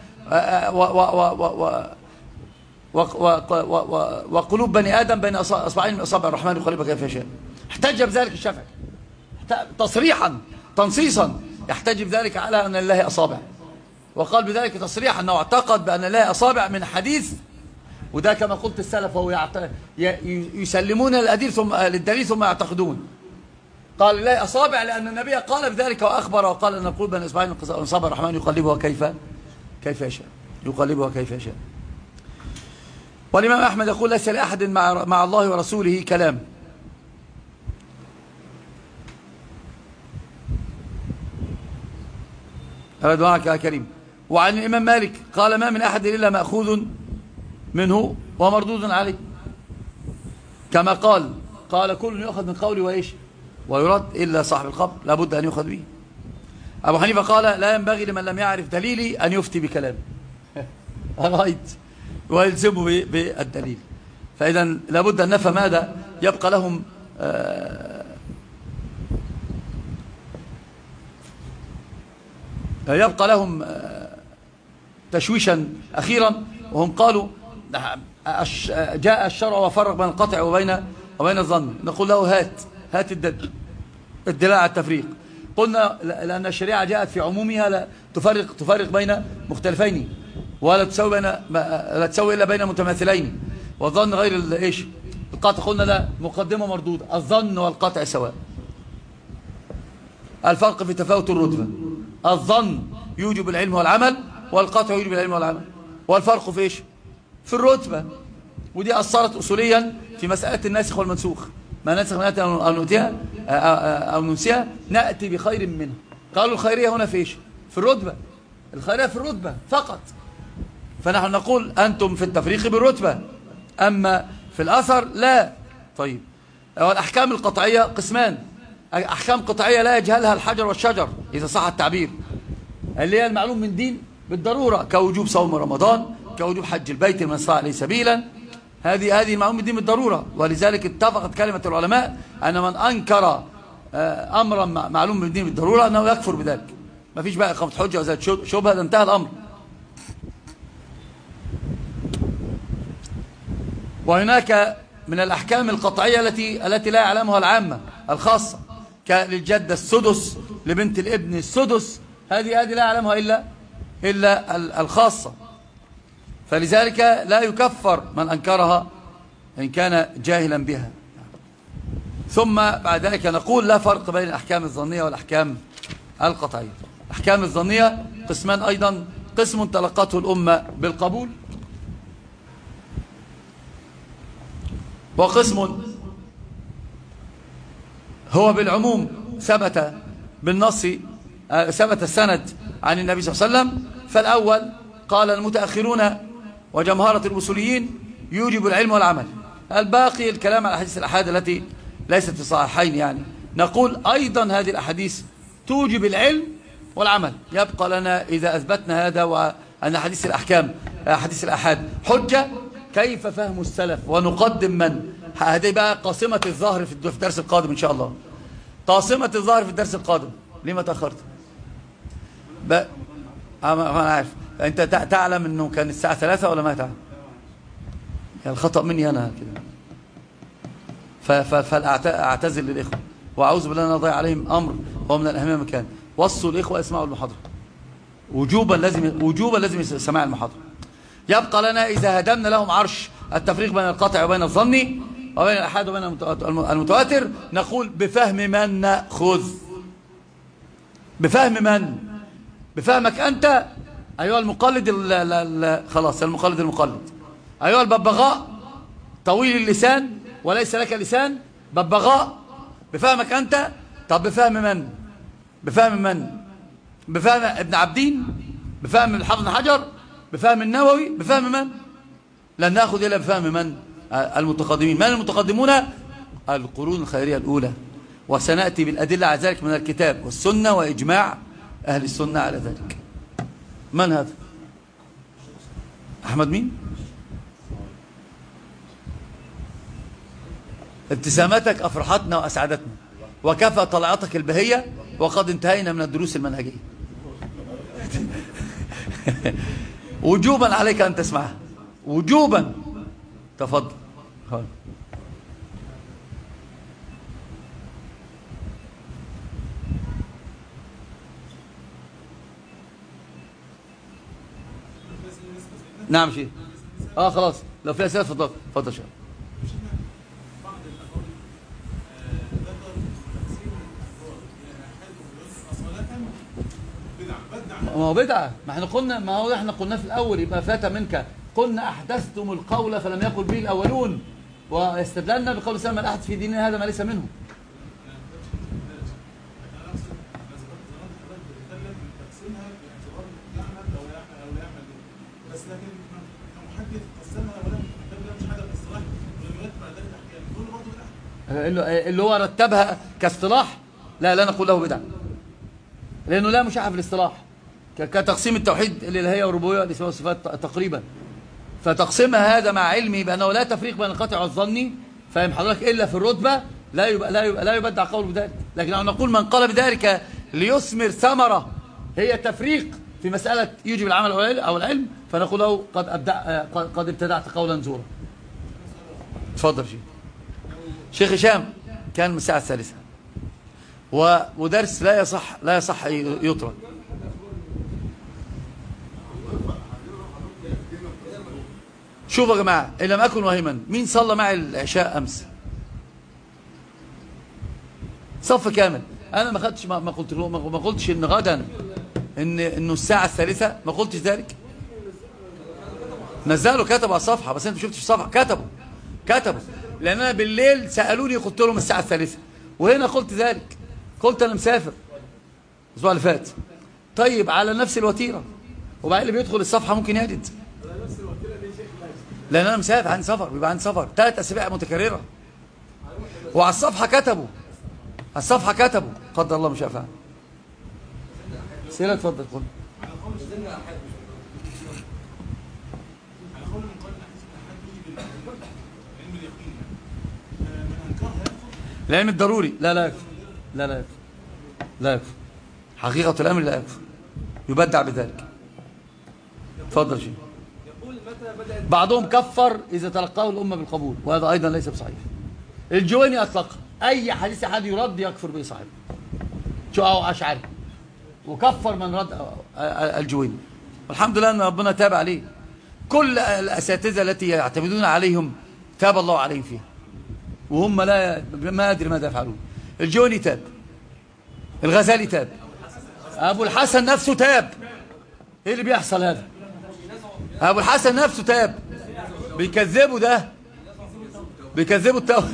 وسلم، وقلوب بني آدم بين أصبعين من أصابع الرحمن يقلبها كيف يشاء. احتج بذلك الشافعي تصريحا تنصيصا، يحتج بذلك على أن لله أصابع، وقال بذلك تصريحا أنه اعتقد بأن لله أصابع من حديث. وده كما قلت السلف، وهو يعت... يسلمون الأديل ثم للدليل ثم يعتقدون. قال لله أصابع لأن النبي قال بذلك وأخبر، وقال أن القلوب بين أصبعين من أصابع الرحمن يقلبها كيف كيف يشاء، يقلبها كيف يشاء. والإمام أحمد يقول ليس لأحد مع, مع الله ورسوله كلام. أرد معك يا كريم. وعن الإمام مالك قال ما من أحد إلا مأخوذ منه ومردود عليه، كما قال قال كل يأخذ من قولي وإيش ويرد إلا صاحب القبر لابد أن يأخذ به. أبو حنيفة قال لا ينبغي لمن لم يعرف دليلي أن يفتي بكلامه. رأيت ويلزمه بالدليل. فإذا لابد أن نفهم هذا. يبقى لهم آه يبقى لهم آه تشويشا أخيرا، وهم قالوا جاء الشرع وفرق بين القطع وبين وبين الظن. نقول له هات هات الدليل الدلالة على التفريق. قلنا لأن الشريعة جاءت في عمومها لا تفرق تفرق بين مختلفين، ولا تسوي بين لا تسوي إلا بين متماثلين، والظن غير الايش القطع. قلنا لا مقدمة مردود، الظن والقطع سواء. الفرق في تفاوت الرتبة، الظن يوجب العلم والعمل، والقطع يوجب العلم والعمل. والفرق في ايش؟ في الرتبة. ودي أثرت أصوليا في مسألة الناسخ والمنسوخ. ما نسخ من آية أو نؤتيها أو ننسيها نأتي بخير منها. قالوا الخيرية هنا في ايش؟ في الرتبة. الخيرية في الرتبة فقط. فنحن نقول أنتم في التفريق بالرتبة، أما في الأثر لا. طيب الأحكام القطعية قسمان. أحكام قطعية لا يجهلها الحجر والشجر إذا صح التعبير، اللي هي المعلوم من دين بالضرورة، كوجوب صوم رمضان، كوجوب حج البيت لمن استطاع إليه سبيلا. هذه هذه المعلوم من دين بالضرورة. ولذلك اتفقت كلمة العلماء أن من أنكر أمرا معلوم من دين بالضرورة أنه يكفر بذلك. ما فيش بقى إقامة حجة وزاد شبهة، ده انتهى الأمر. وهناك من الأحكام القطعية التي التي لا يعلمها العامة الخاصة، كالجدة السدس، لبنت الابن السدس، هذه هذه لا يعلمها إلا إلا الخاصة. فلذلك لا يكفر من أنكرها إن كان جاهلا بها. ثم بعد ذلك نقول لا فرق بين الأحكام الظنية والأحكام القطعية. الأحكام الظنية قسمان أيضا، قسم تلقته الأمة بالقبول، وقسم هو بالعموم ثبت بالنص، ثبت السند عن النبي صلى الله عليه وسلم. فالأول قال المتأخرون وجمهرة الأصوليين يوجب العلم والعمل. الباقي الكلام على الأحاديث الأحاد التي ليست في صحيحين، يعني نقول أيضا هذه الأحاديث توجب العلم والعمل. يبقى لنا إذا أثبتنا هذا وأن حديث الأحكام حديث الأحاد حجة، كيف فهم السلف ونقدم من؟ هذه بقى قاسمة الظهر في الدرس القادم إن شاء الله. قاسمة الظهر في الدرس القادم. ليه تأخرت؟ بقى أنا عارف أنت تعلم أنه كان الساعة ثلاثة ولا ما تعلم؟ يعني الخطأ مني أنا كده. فأعتذر للإخوة وأعوذ بالله أن أضيع عليهم أمر هو من الأهمية مكان. وصوا الإخوة يسمعوا المحاضرة وجوبا، لازم وجوبا لازم سماع المحاضرة. يبقى لنا إذا هدمنا لهم عرش التفريق بين القطع وبين الظني وبين الأحاد وبين المتواتر، نقول بفهم من نأخذ؟ بفهم من؟ بفهمك أنت أيها المقلد. لا لا لا خلاص المقلد المقلد أيها الببغاء طويل اللسان وليس لك لسان، ببغاء بفهمك أنت. طب بفهم من؟ بفهم من؟ بفهم ابن عبدين؟ بفهم الحافظ بن حجر؟ بفهم النووي؟ بفهم من؟ لن نأخذ إلا بفهم من؟ المتقدمين. من المتقدمون؟ القرون الخيرية الأولى، وسنأتي بالأدلة على ذلك من الكتاب والسنة وإجماع أهل السنة على ذلك. من هذا؟ أحمد مين؟ ابتسامتك أفرحتنا وأسعدتنا، وكفى طلعتك البهية، وقد انتهينا من الدروس المنهجية. وجوبا عليك أن تسمعها، وجوبا. تفضل. نعم شيء. اه خلاص لو في أسئلة تفضل. تفضل شيء. ما هو بدعة، ما احنا قلنا، ما هو احنا قلنا في الأول يبقى فات منك. قلنا أحدثتم القول فلم يقل به الأولون، واستدللنا بقول سلم الأحد في ديننا هذا ما ليس منه. اللي هو رتبها كاصطلاح لا لا نقول له بدعة، لأنه لا مشاحة في الاصطلاح كتقسيم التوحيد الإلهية والربوبية والأسماء والصفات تقريبا. فتقسيمها هذا مع علمي بأنه لا تفريق بين القطع والظني، فاهم حضرتك، إلا في الرتبة لا يبقى لا يبقى لا يبدع قول بذلك. لكن نقول من قال بذلك ليثمر ثمرة هي تفريق في مسألة يوجب العمل أو العلم، فنقول له قد أبدع قد ابتدعت قولا زورا. تفضل شيخ. شيخ هشام كان من الساعة الثالثة ودرس لا يصح لا يصح يطرد. شوفوا يا جماعة، إن لم أكن وهما، مين صلى معي العشاء أمس؟ صف كامل. أنا ما خدتش ما قلت له ما قلتش إن غدا إن إنه الساعة الثالثة، ما قلتش ذلك. نزلوا كتبوا على الصفحة، بس أنت ما شفتش الصفحة. كتبوا كتبوا لأن أنا بالليل سألوني قلت لهم الساعة الثالثة، وهنا قلت ذلك. قلت أنا مسافر الأسبوع اللي فات. طيب على نفس الوتيرة، وبعدين اللي بيدخل الصفحة ممكن يجد، لأن أنا مسافر عندي سفر، بيبقى عندي سفر ثلاث أسابيع متكررة. وعلى الصفحة كتبوا، على الصفحة كتبوا قدر الله مش فعل. سيرة اتفضل. قل العلم الضروري لا لا يكفي، لا لا يكفي، لا يكفي. حقيقة الأمر لا يكفي، يبدع بذلك. تفضل شيء. بعضهم كفر إذا تلقاه الأمة بالقبول، وهذا أيضا ليس بصحيح. الجويني أطلق أي حديث أحد يرد يكفر به صاحبه، شو أو أشعري، وكفر من رد الجويني. والحمد لله أن ربنا تاب عليه. كل الأساتذة التي يعتمدون عليهم تاب الله عليهم فيها، وهم لا ما أدري ماذا يفعلون. الجويني تاب، الغزالي تاب، أبو الحسن نفسه تاب. إيه اللي بيحصل هذا؟ أبو الحسن نفسه تاب. بيكذبوا ده، بيكذبوا التوبة.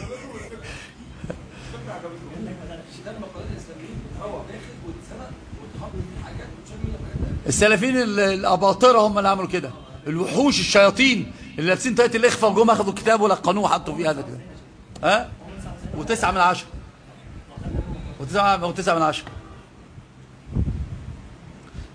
السلفيين الأباطرة هم اللي عملوا كده، الوحوش الشياطين اللي لابسين طاقية الإخفاء وجم أخذوا الكتاب ولقنوه وحطوا فيه هذا كده. ها؟ وتسعة من عشرة، وتسعة وتسعة من عشرة.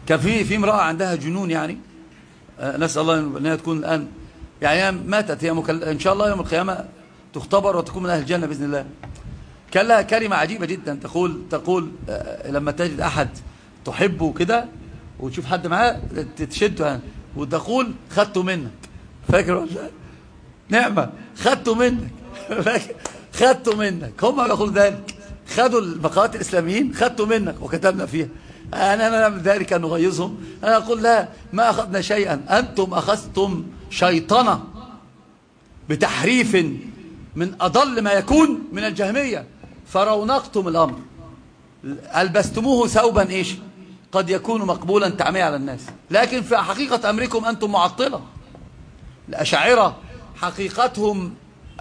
كان في في امرأة عندها جنون يعني، نسأل الله أنها تكون الآن يعني ماتت، هي مكل... إن شاء الله يوم القيامة تختبر وتكون من أهل الجنة بإذن الله. كان لها كلمة عجيبة جدا تقول تقول لما تجد أحد تحبه كده وتشوف حد معاه تشده يعني وتقول خدته منك، فاكر ولا نعمة خدته منك فاكر خدته منك، هم يقولوا ذلك، خدوا المقالات الإسلاميين خدته منك وكتبنا فيها. أنا نعمل ذلك أن نغيظهم. أنا أقول لا، ما أخذنا شيئا، أنتم أخذتم شيطنة بتحريف من أضل ما يكون من الجهمية، فرونقتم الأمر، ألبستموه ثوبا إيش قد يكون مقبولا تعمية على الناس، لكن في حقيقة أمركم أنتم معطلة. الأشاعرة حقيقتهم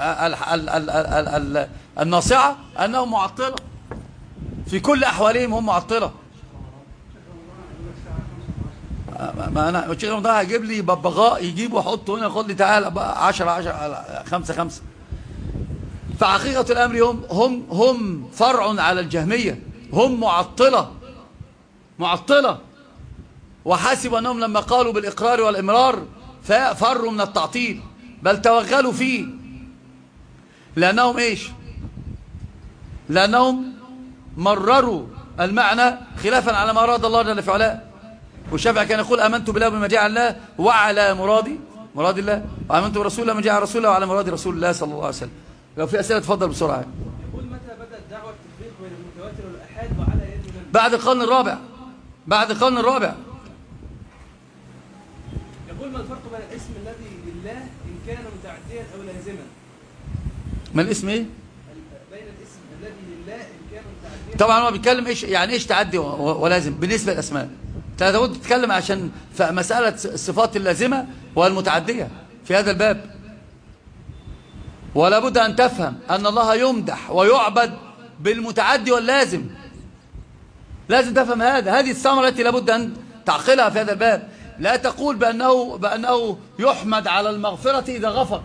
الناصعة أنهم معطلة، في كل أحوالهم هم معطلة. ما أنا الشيخ رمضان هيجيب لي ببغاء يجيبه ويحطه هنا يقول لي تعالى بقى عشرة عشرة خمسة خمسة. فحقيقة الأمر هم هم هم فرع على الجهمية، هم معطلة معطلة، وحسبوا أنهم لما قالوا بالإقرار والإمرار فروا من التعطيل، بل توغلوا فيه، لأنهم إيش لأنهم مرروا المعنى خلافا على ما أراد الله جل في علاه. والشافعي كان يقول آمنت بالله بما جاء الله وعلى مرادي مراد الله، وآمنت برسول الله ما جاء رسول الله وعلى مراد رسول الله صلى الله عليه وسلم. لو في أسئلة تفضل بسرعة. يقول متى بدأت دعوة التفريق بين المتواتر والآحاد وعلى يد من؟ بعد القرن الرابع، بعد القرن الرابع. يقول ما الفرق بين الاسم الذي لله إن كان متعديا أو لازما؟ ما الاسم ايه؟ بين الاسم الذي لله إن كان متعديا. طبعا هو بيتكلم ايش يعني ايش تعدي ولازم بالنسبة للأسماء. انت لابد تتكلم عشان مسألة الصفات اللازمة والمتعدية في هذا الباب، ولا بد أن تفهم أن الله يمدح ويعبد بالمتعدي واللازم. لازم تفهم هذا، هذه الثمرة التي لابد أن تعقلها في هذا الباب. لا تقول بأنه, بأنه يحمد على المغفرة إذا غفر،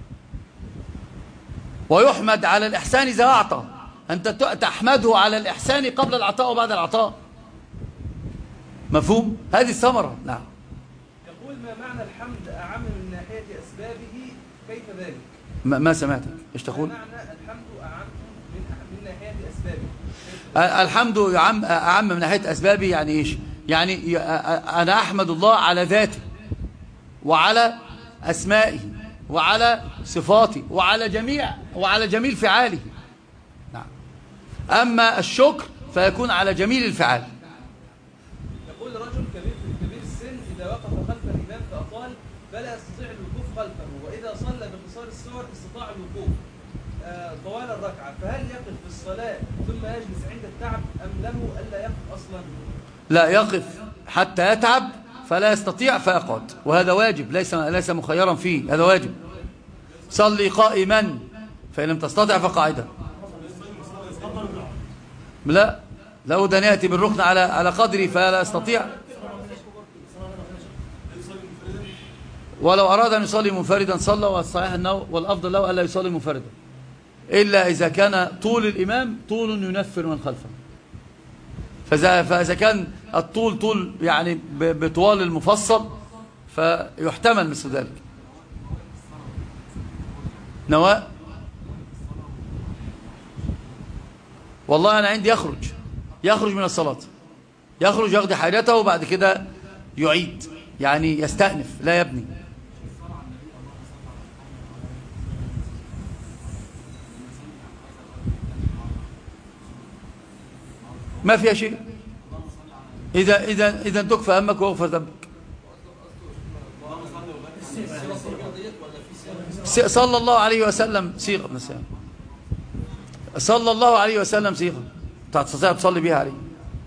ويحمد على الإحسان إذا أعطى. أنت تحمده على الإحسان قبل العطاء وبعد العطاء. مفهوم؟ هذه الثمرة. نعم. يقول ما معنى الحمد أعم من ناحية أسبابه، كيف ذلك؟ ما, ما سمعتك ايش تقول؟ ما معنى الحمد أعم من, من ناحية أسبابه؟ الحمد أعم, أعم من ناحية أسبابه يعني إيش؟ يعني أنا أحمد الله على ذاته وعلى أسمائه وعلى صفاته وعلى جميع وعلى جميل فعاله. نعم. أما الشكر فيكون على جميل الفعال. يقول رجل كبير كبير السن إذا وقف خلف الإمام فأطال فلا يستطيع الوقوف خلفه، وإذا صلى بقصار السور استطاع الوقوف آه طوال الركعة، فهل يقف في الصلاة ثم يجلس عند التعب أم له ألا يقف أصلا؟ لا، يقف حتى يتعب فلا يستطيع فيقعد، وهذا واجب، ليس ليس مخيرا فيه، هذا واجب. صلي قائما فإن لم تستطع فقاعدا. لا، لابد أن يأتي بالركن على على قدره فلا يستطيع. ولو أراد أن يصلي منفردا صلى، والصحيح أنه والأفضل له ألا يصلي منفردا إلا إذا كان طول الإمام طول ينفر من خلفه. فإذا كان الطول طول يعني بطوال المفصل فيحتمل مثل ذلك. نواء والله أنا عندي يخرج يخرج من الصلاة، يخرج يقضي حاجته وبعد كده يعيد، يعني يستأنف لا يبني. ما فيها شيء إذا إذا إذا تكفى همك واغفر ذنبك. صلى الله عليه وسلم صيغة من الصيغ، صلى الله عليه وسلم صيغة تستطيع تصلي بها عليه.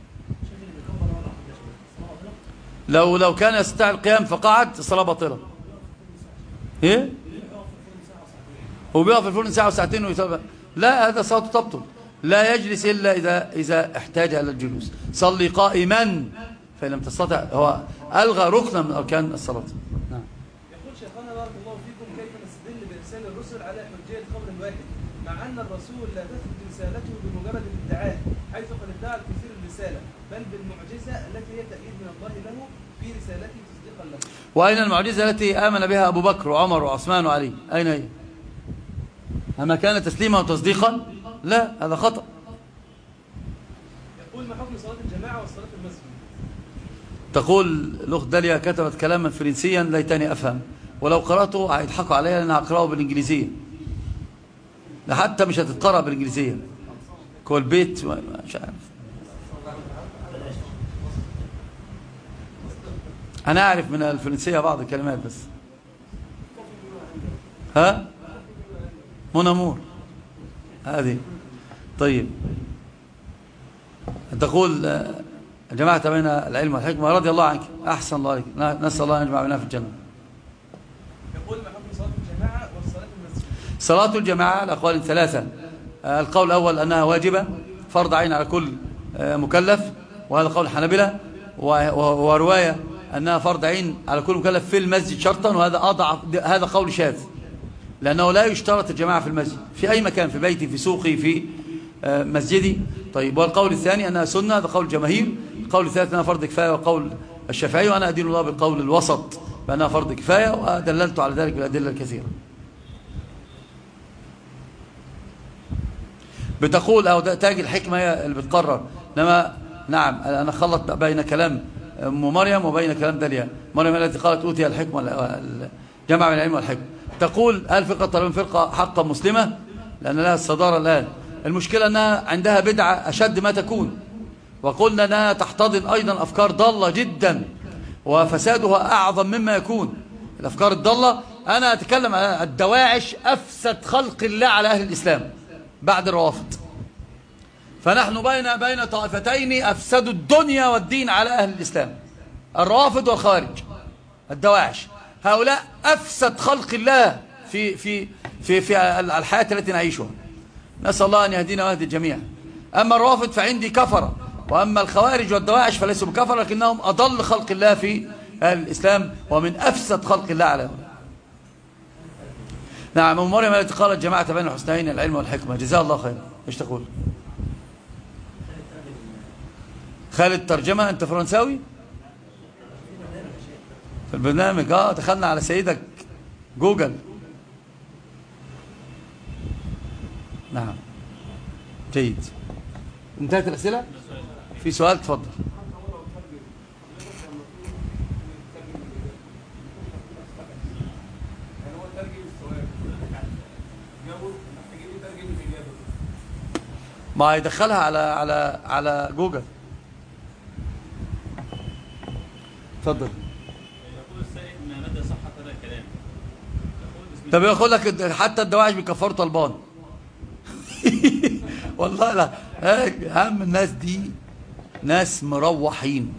لو لو كان يستطيع القيام فقعد الصلاة باطلة. ايه؟ هو بيقف في الفرن ساعة وساعتين ويصلي. لا، هذا صلاته تبطل. لا يجلس إلا إذا إذا احتاج إلى الجلوس. صلي قائما فإن لم تستطع. هو ألغى ركنا من أركان الصلاة. نعم. يقول شيخنا بارك الله فيكم كيف نستدل بإرسال الرسل على حجية قول واحد، مع أن الرسول لا تثبت رسالته بمجرد الادعاء، حيث قد ادعى الكثير بالرسالة بل بالمعجزة التي هي تأييد من الله له في رسالته تصديقا له. وأين المعجزة التي آمن بها أبو بكر وعمر وعثمان وعلي؟ أين هي؟ أما كان تسليما وتصديقا؟ لا، هذا خطأ. يقول ما حكم صلاة الجماعة والصلاة في المسجد؟ تقول الأخت داليا كتبت كلاما فرنسيا ليتني أفهم، ولو قرأته هيضحكوا عليها لأن هقرأه بالإنجليزية، لحتى مش هتتقرأ بالإنجليزية. كل بيت مش عارف. أنا أعرف من الفرنسية بعض الكلمات بس. ها؟ منامور هذه. طيب، تقول جماعة بين العلم والحكمة رضي الله عنك، أحسن الله عليك، نسأل الله أن يجمع بنا في الجنة. يقول ما حكم صلاة الجماعة والصلاة في المسجد؟ صلاة الجماعة الأقوال ثلاثة. القول الأول أنها واجبة فرض عين على كل مكلف، وهذا قول الحنابلة، ورواية أنها فرض عين على كل مكلف في المسجد شرطا، وهذا أضعف، هذا قول شاذ، لأنه لا يشترط الجماعة في المسجد، في أي مكان، في بيتي، في سوقي، في مسجدي. طيب، والقول الثاني أنها سنة، هذا قول الجماهير. القول الثالث أنها فرض كفاية، وقول الشافعي، وأنا أدين الله بالقول الوسط بأنها فرض كفاية، ودللت على ذلك بالأدلة الكثيرة. بتقول أو تاجي الحكمة هي اللي بتقرر، إنما نعم أنا خلط بين كلام أم مريم وبين كلام داليا. مريم التي قالت أوتي الحكمة الجمع بين العلم والحكمة. تقول هل فرقة طالبان فرقة حقا مسلمة؟ لأن لها الصدارة الآن. المشكلة أنها عندها بدعة أشد ما تكون، وقلنا أنها تحتضن أيضا أفكار ضالة جدا وفسادها أعظم مما يكون. الأفكار الضالة، أنا أتكلم عن الدواعش، أفسد خلق الله على أهل الإسلام بعد الروافض. فنحن بين بين طائفتين أفسدوا الدنيا والدين على أهل الإسلام، الروافض والخوارج. الدواعش هؤلاء أفسد خلق الله في في في في الحياة التي نعيشها. نسأل الله أن يهدينا ويهدي الجميع. أما الروافض فعندي كفرة، وأما الخوارج والدواعش فليسوا بكفرة، لكنهم أضل خلق الله في أهل الإسلام ومن أفسد خلق الله على هؤلاء. نعم، أم مريم التي قالت جماعة بين الحسنين العلم والحكمة، جزاها الله خير. ايش تقول؟ خالد ترجمة، أنت فرنساوي؟ في البرنامج اه دخلنا على سيدك جوجل. نعم، جيد. انتهت الأسئلة؟ في سؤال؟ تفضل. ما يدخلها على على على جوجل. تفضل. يقول السائل ما مدى صحة هذا الكلام؟ طب يقول لك حتى الدواعش بيكفروا طلبان. والله لا، اهم الناس دي ناس مروحين.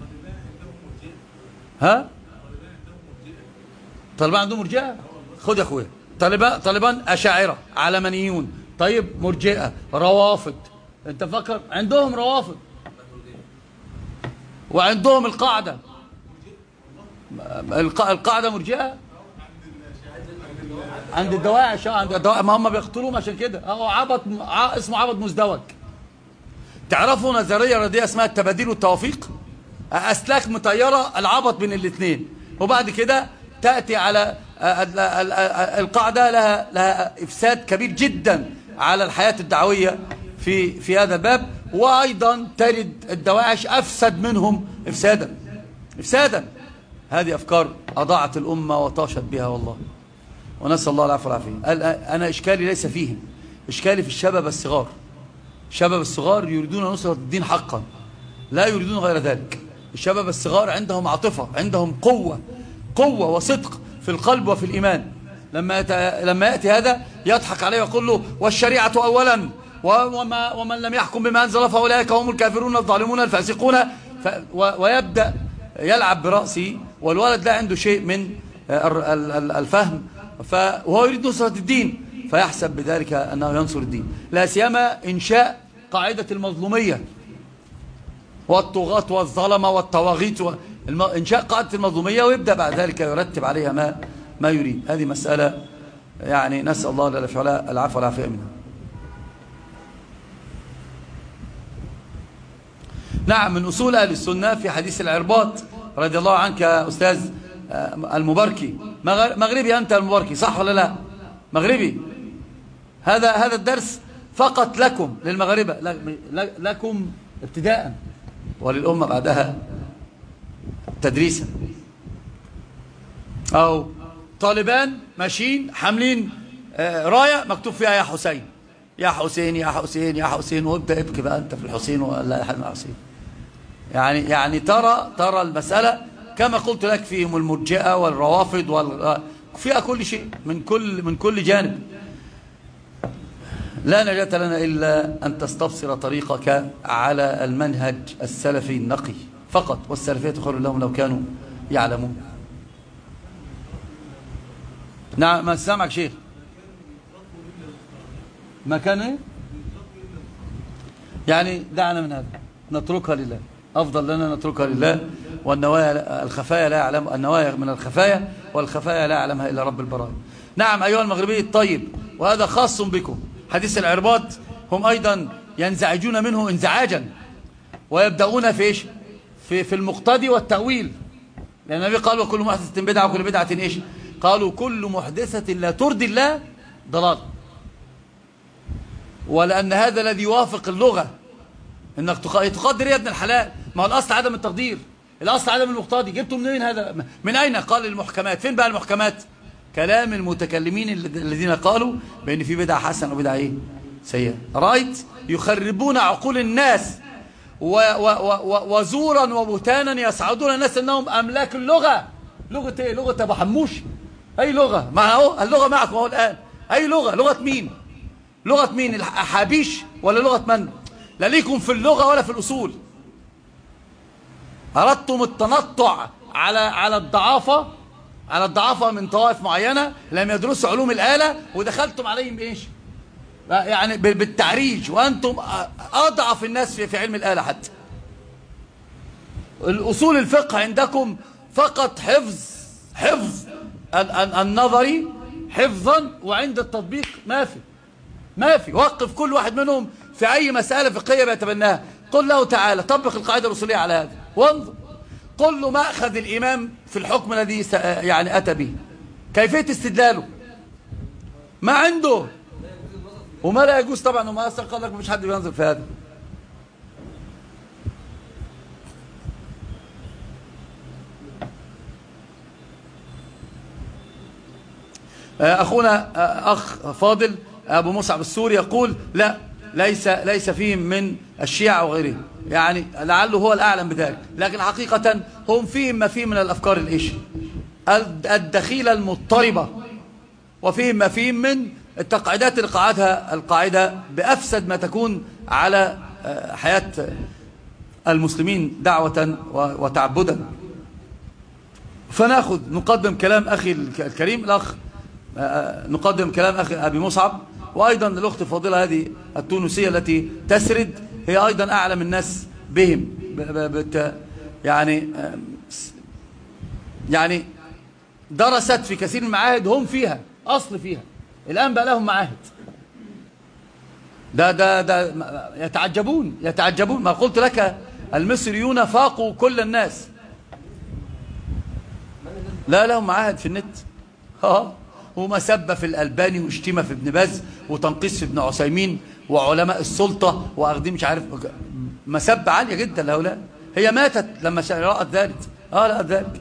ها؟ طالبان عندهم مرجئة؟ خد يا اخويا، طالبان طالبان اشاعرة، علمانيون، طيب مرجئة، روافض. انت فكر عندهم روافض وعندهم القاعدة. القاعدة مرجئة عند الدواعش، عند الدواعش، ما هم بيقتلوهم عشان كده. اهو عبط اسمه عبط مزدوج. تعرفوا نظريه رياضيه اسمها التباديل والتوافيق؟ اسلاك مطيره العبط بين الاثنين، وبعد كده تاتي على القاعده لها لها افساد كبير جدا على الحياه الدعويه في في هذا الباب، وايضا تجد الدواعش افسد منهم افسادا افسادا. هذه افكار اضاعت الامه وطاشت بها والله، ونسأل الله العفو والعافية. أنا إشكالي ليس فيهم، إشكالي في الشباب الصغار. الشباب الصغار يريدون نصرة الدين حقا، لا يريدون غير ذلك. الشباب الصغار عندهم عاطفة، عندهم قوة قوة وصدق في القلب وفي الإيمان. لما لما يأتي هذا يضحك عليه ويقول له والشريعة أولا وما ومن لم يحكم بما أنزل فأولئك هم الكافرون الظالمون الفاسقون، ويبدأ يلعب برأسه، والولد لا عنده شيء من الفهم، وهو يريد نصرة الدين، فيحسب بذلك أنه ينصر الدين. لا سيما إنشاء قاعدة المظلومية والطغاة والظلمة والطواغيت، إنشاء قاعدة المظلومية، ويبدأ بعد ذلك يرتب عليها ما ما يريد. هذه مسألة يعني نسأل الله العفو والعافية منها. نعم، من أصول أهل السنة في حديث العرباط رضي الله عنك يا أستاذ المباركي. مغربي أنت المباركي صح ولا لا؟ مغربي. هذا هذا الدرس فقط لكم للمغاربة، لكم ابتداء وللأمة بعدها تدريسا. أو طالبان ماشيين حاملين راية مكتوب فيها يا حسين يا حسين يا حسين يا حسين، وابدأ ابكي بقى أنت في الحسين ولا يا حسين. يعني يعني ترى ترى المسألة كما قلت لك، فيهم المرجئة والروافض وال... فيها كل شيء من كل من كل جانب. لا نجاة لنا إلا أن تستبصر طريقك على المنهج السلفي النقي فقط، والسلفية خير لهم لو كانوا يعلمون. نعم، ما سامعك شيخ. ما كان ايه؟ يعني دعنا من هذا، نتركها لله، أفضل لنا نتركها لله. والنوايا الخفايا لا يعلم، النوايا من الخفايا والخفايا لا يعلمها إلا رب البرايا. نعم أيها المغربي الطيب، وهذا خاص بكم. حديث العرباط هم أيضا ينزعجون منه انزعاجا، ويبدأون في إيش؟ في, في المقتضي والتأويل. لأن النبي قال وكل محدثة بدعة وكل بدعة إيش؟ قالوا كل محدثة لا ترضي الله ضلال. ولأن هذا الذي يوافق اللغة، انك تقدر يا ابن الحلال. ما هو الاصل عدم التقدير، الاصل عدم المقتضي. جبتوا منين هذا؟ من اين؟ قال المحكمات. فين بقى المحكمات؟ كلام المتكلمين الذين قالوا بان في بدعه حسنه وبدعه ايه سيئه. رايت يخربون عقول الناس و و و وزورا وبهتانا يسعدون الناس انهم املاك اللغه. لغه ايه؟ لغه ابو حموش. اي لغه؟ ما هو اللغه معكم اهو الان. اي لغه؟ لغه مين؟ لغه مين؟ الاحابيش ولا لغه من؟ لا ليكم في اللغة ولا في الأصول. أردتم التنطع على على الضعافة على الضعافة من طوائف معينة لم يدرسوا علوم الآلة، ودخلتم عليهم بإيش؟ يعني بالتعريج، وأنتم أضعف الناس في, في علم الآلة. حتى الأصول الفقه عندكم فقط حفظ حفظ النظري حفظا، وعند التطبيق ما في ما في. وقف كل واحد منهم في أي مسألة فقهية بيتبناها، قل له تعالى طبق القاعدة الأصولية على هذا، وانظر قل له مأخذ الإمام في الحكم الذي يعني أتى به، كيفية استدلاله، ما عنده وما لا يجوز طبعا. وما أصلا قال لك مش حد بينظر في هذا. أخونا أخ فاضل أبو مصعب السوري يقول لا، ليس ليس فيهم من الشيعة وغيرهم، يعني لعله هو الأعلم بذلك، لكن حقيقة هم فيهم ما فيه من الأفكار الإيش الدخيلة المضطربة، وفيهم ما فيهم من التقعيدات اللي قاعدها القاعدة بأفسد ما تكون على حياة المسلمين دعوة وتعبدا. فناخذ نقدم كلام أخي الكريم الأخ، نقدم كلام أخي أبي مصعب، وأيضا الأخت الفاضلة هذه التونسية التي تسرد، هي أيضا أعلم الناس بهم، يعني يعني درست في كثير من المعاهد، هم فيها أصل فيها، الآن بقى لهم معاهد. ده ده ده يتعجبون يتعجبون ما قلت لك، المصريون فاقوا كل الناس. لا لهم معاهد في النت، ها ومسبة في الألباني، واشتمة في ابن باز، وتنقيص في ابن عثيمين، وعلماء السلطة، وأخذين مش عارف، مسبة عالية جدا لهؤلاء. هي ماتت لما رأت ذلك. اه رأت ذلك.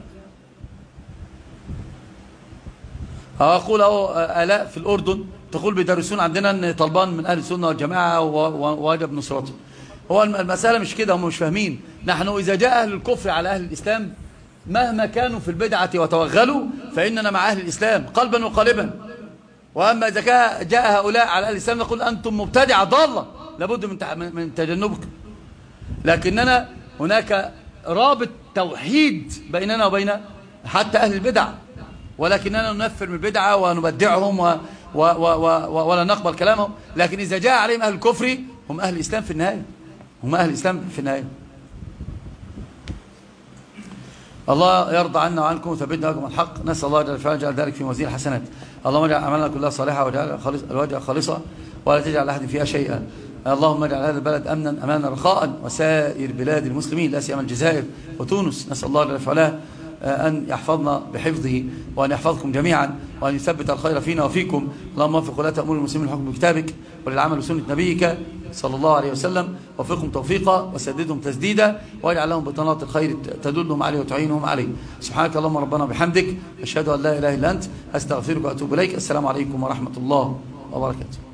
أقول أهو آلاء في الأردن تقول بيدرسون عندنا أن طلبان من أهل السنة والجماعة وواجب نصرته. هو المسألة مش كده، هم مش فاهمين. نحن إذا جاء أهل الكفر على أهل الإسلام مهما كانوا في البدعة وتوغلوا فإننا مع أهل الإسلام قلبا وقالبا. وأما إذا جاء هؤلاء على أهل الإسلام نقول أنتم مبتدعة ضالة لابد من من تجنبك. لكننا هناك رابط توحيد بيننا وبين حتى أهل البدع، ولكننا ننفر من البدعة ونبدعهم و و و و ولا نقبل كلامهم. لكن إذا جاء عليهم أهل الكفر هم أهل الإسلام في النهاية، هم أهل الإسلام في النهاية. الله يرضى عنا وعنكم وثبتنا لكم الحق. نسأل الله جل وعلا يجعل ذلك في موازين الحسنات. اللهم اجعل أعمالنا كلها صالحة واجعل الوجه خالصة ولا تجعل أحد فيها شيئا. اللهم اجعل هذا البلد أمنا أمانا رخاء، وسائر بلاد المسلمين لا سيما الجزائر وتونس. نسأل الله جل وعلا أن يحفظنا بحفظه، وأن يحفظكم جميعا، وأن يثبت الخير فينا وفيكم. اللهم وفق ولاة أمور المسلمين للحكم بكتابك وللعمل بسنة نبيك صلى الله عليه وسلم، وفقهم توفيقا وسددهم تسديدا، واجعل لهم بطانات الخير تدلهم عليه وتعينهم عليه. سبحانك اللهم ربنا بحمدك، أشهد أن لا إله إلا أنت، أستغفرك وأتوب إليك. السلام عليكم ورحمة الله وبركاته.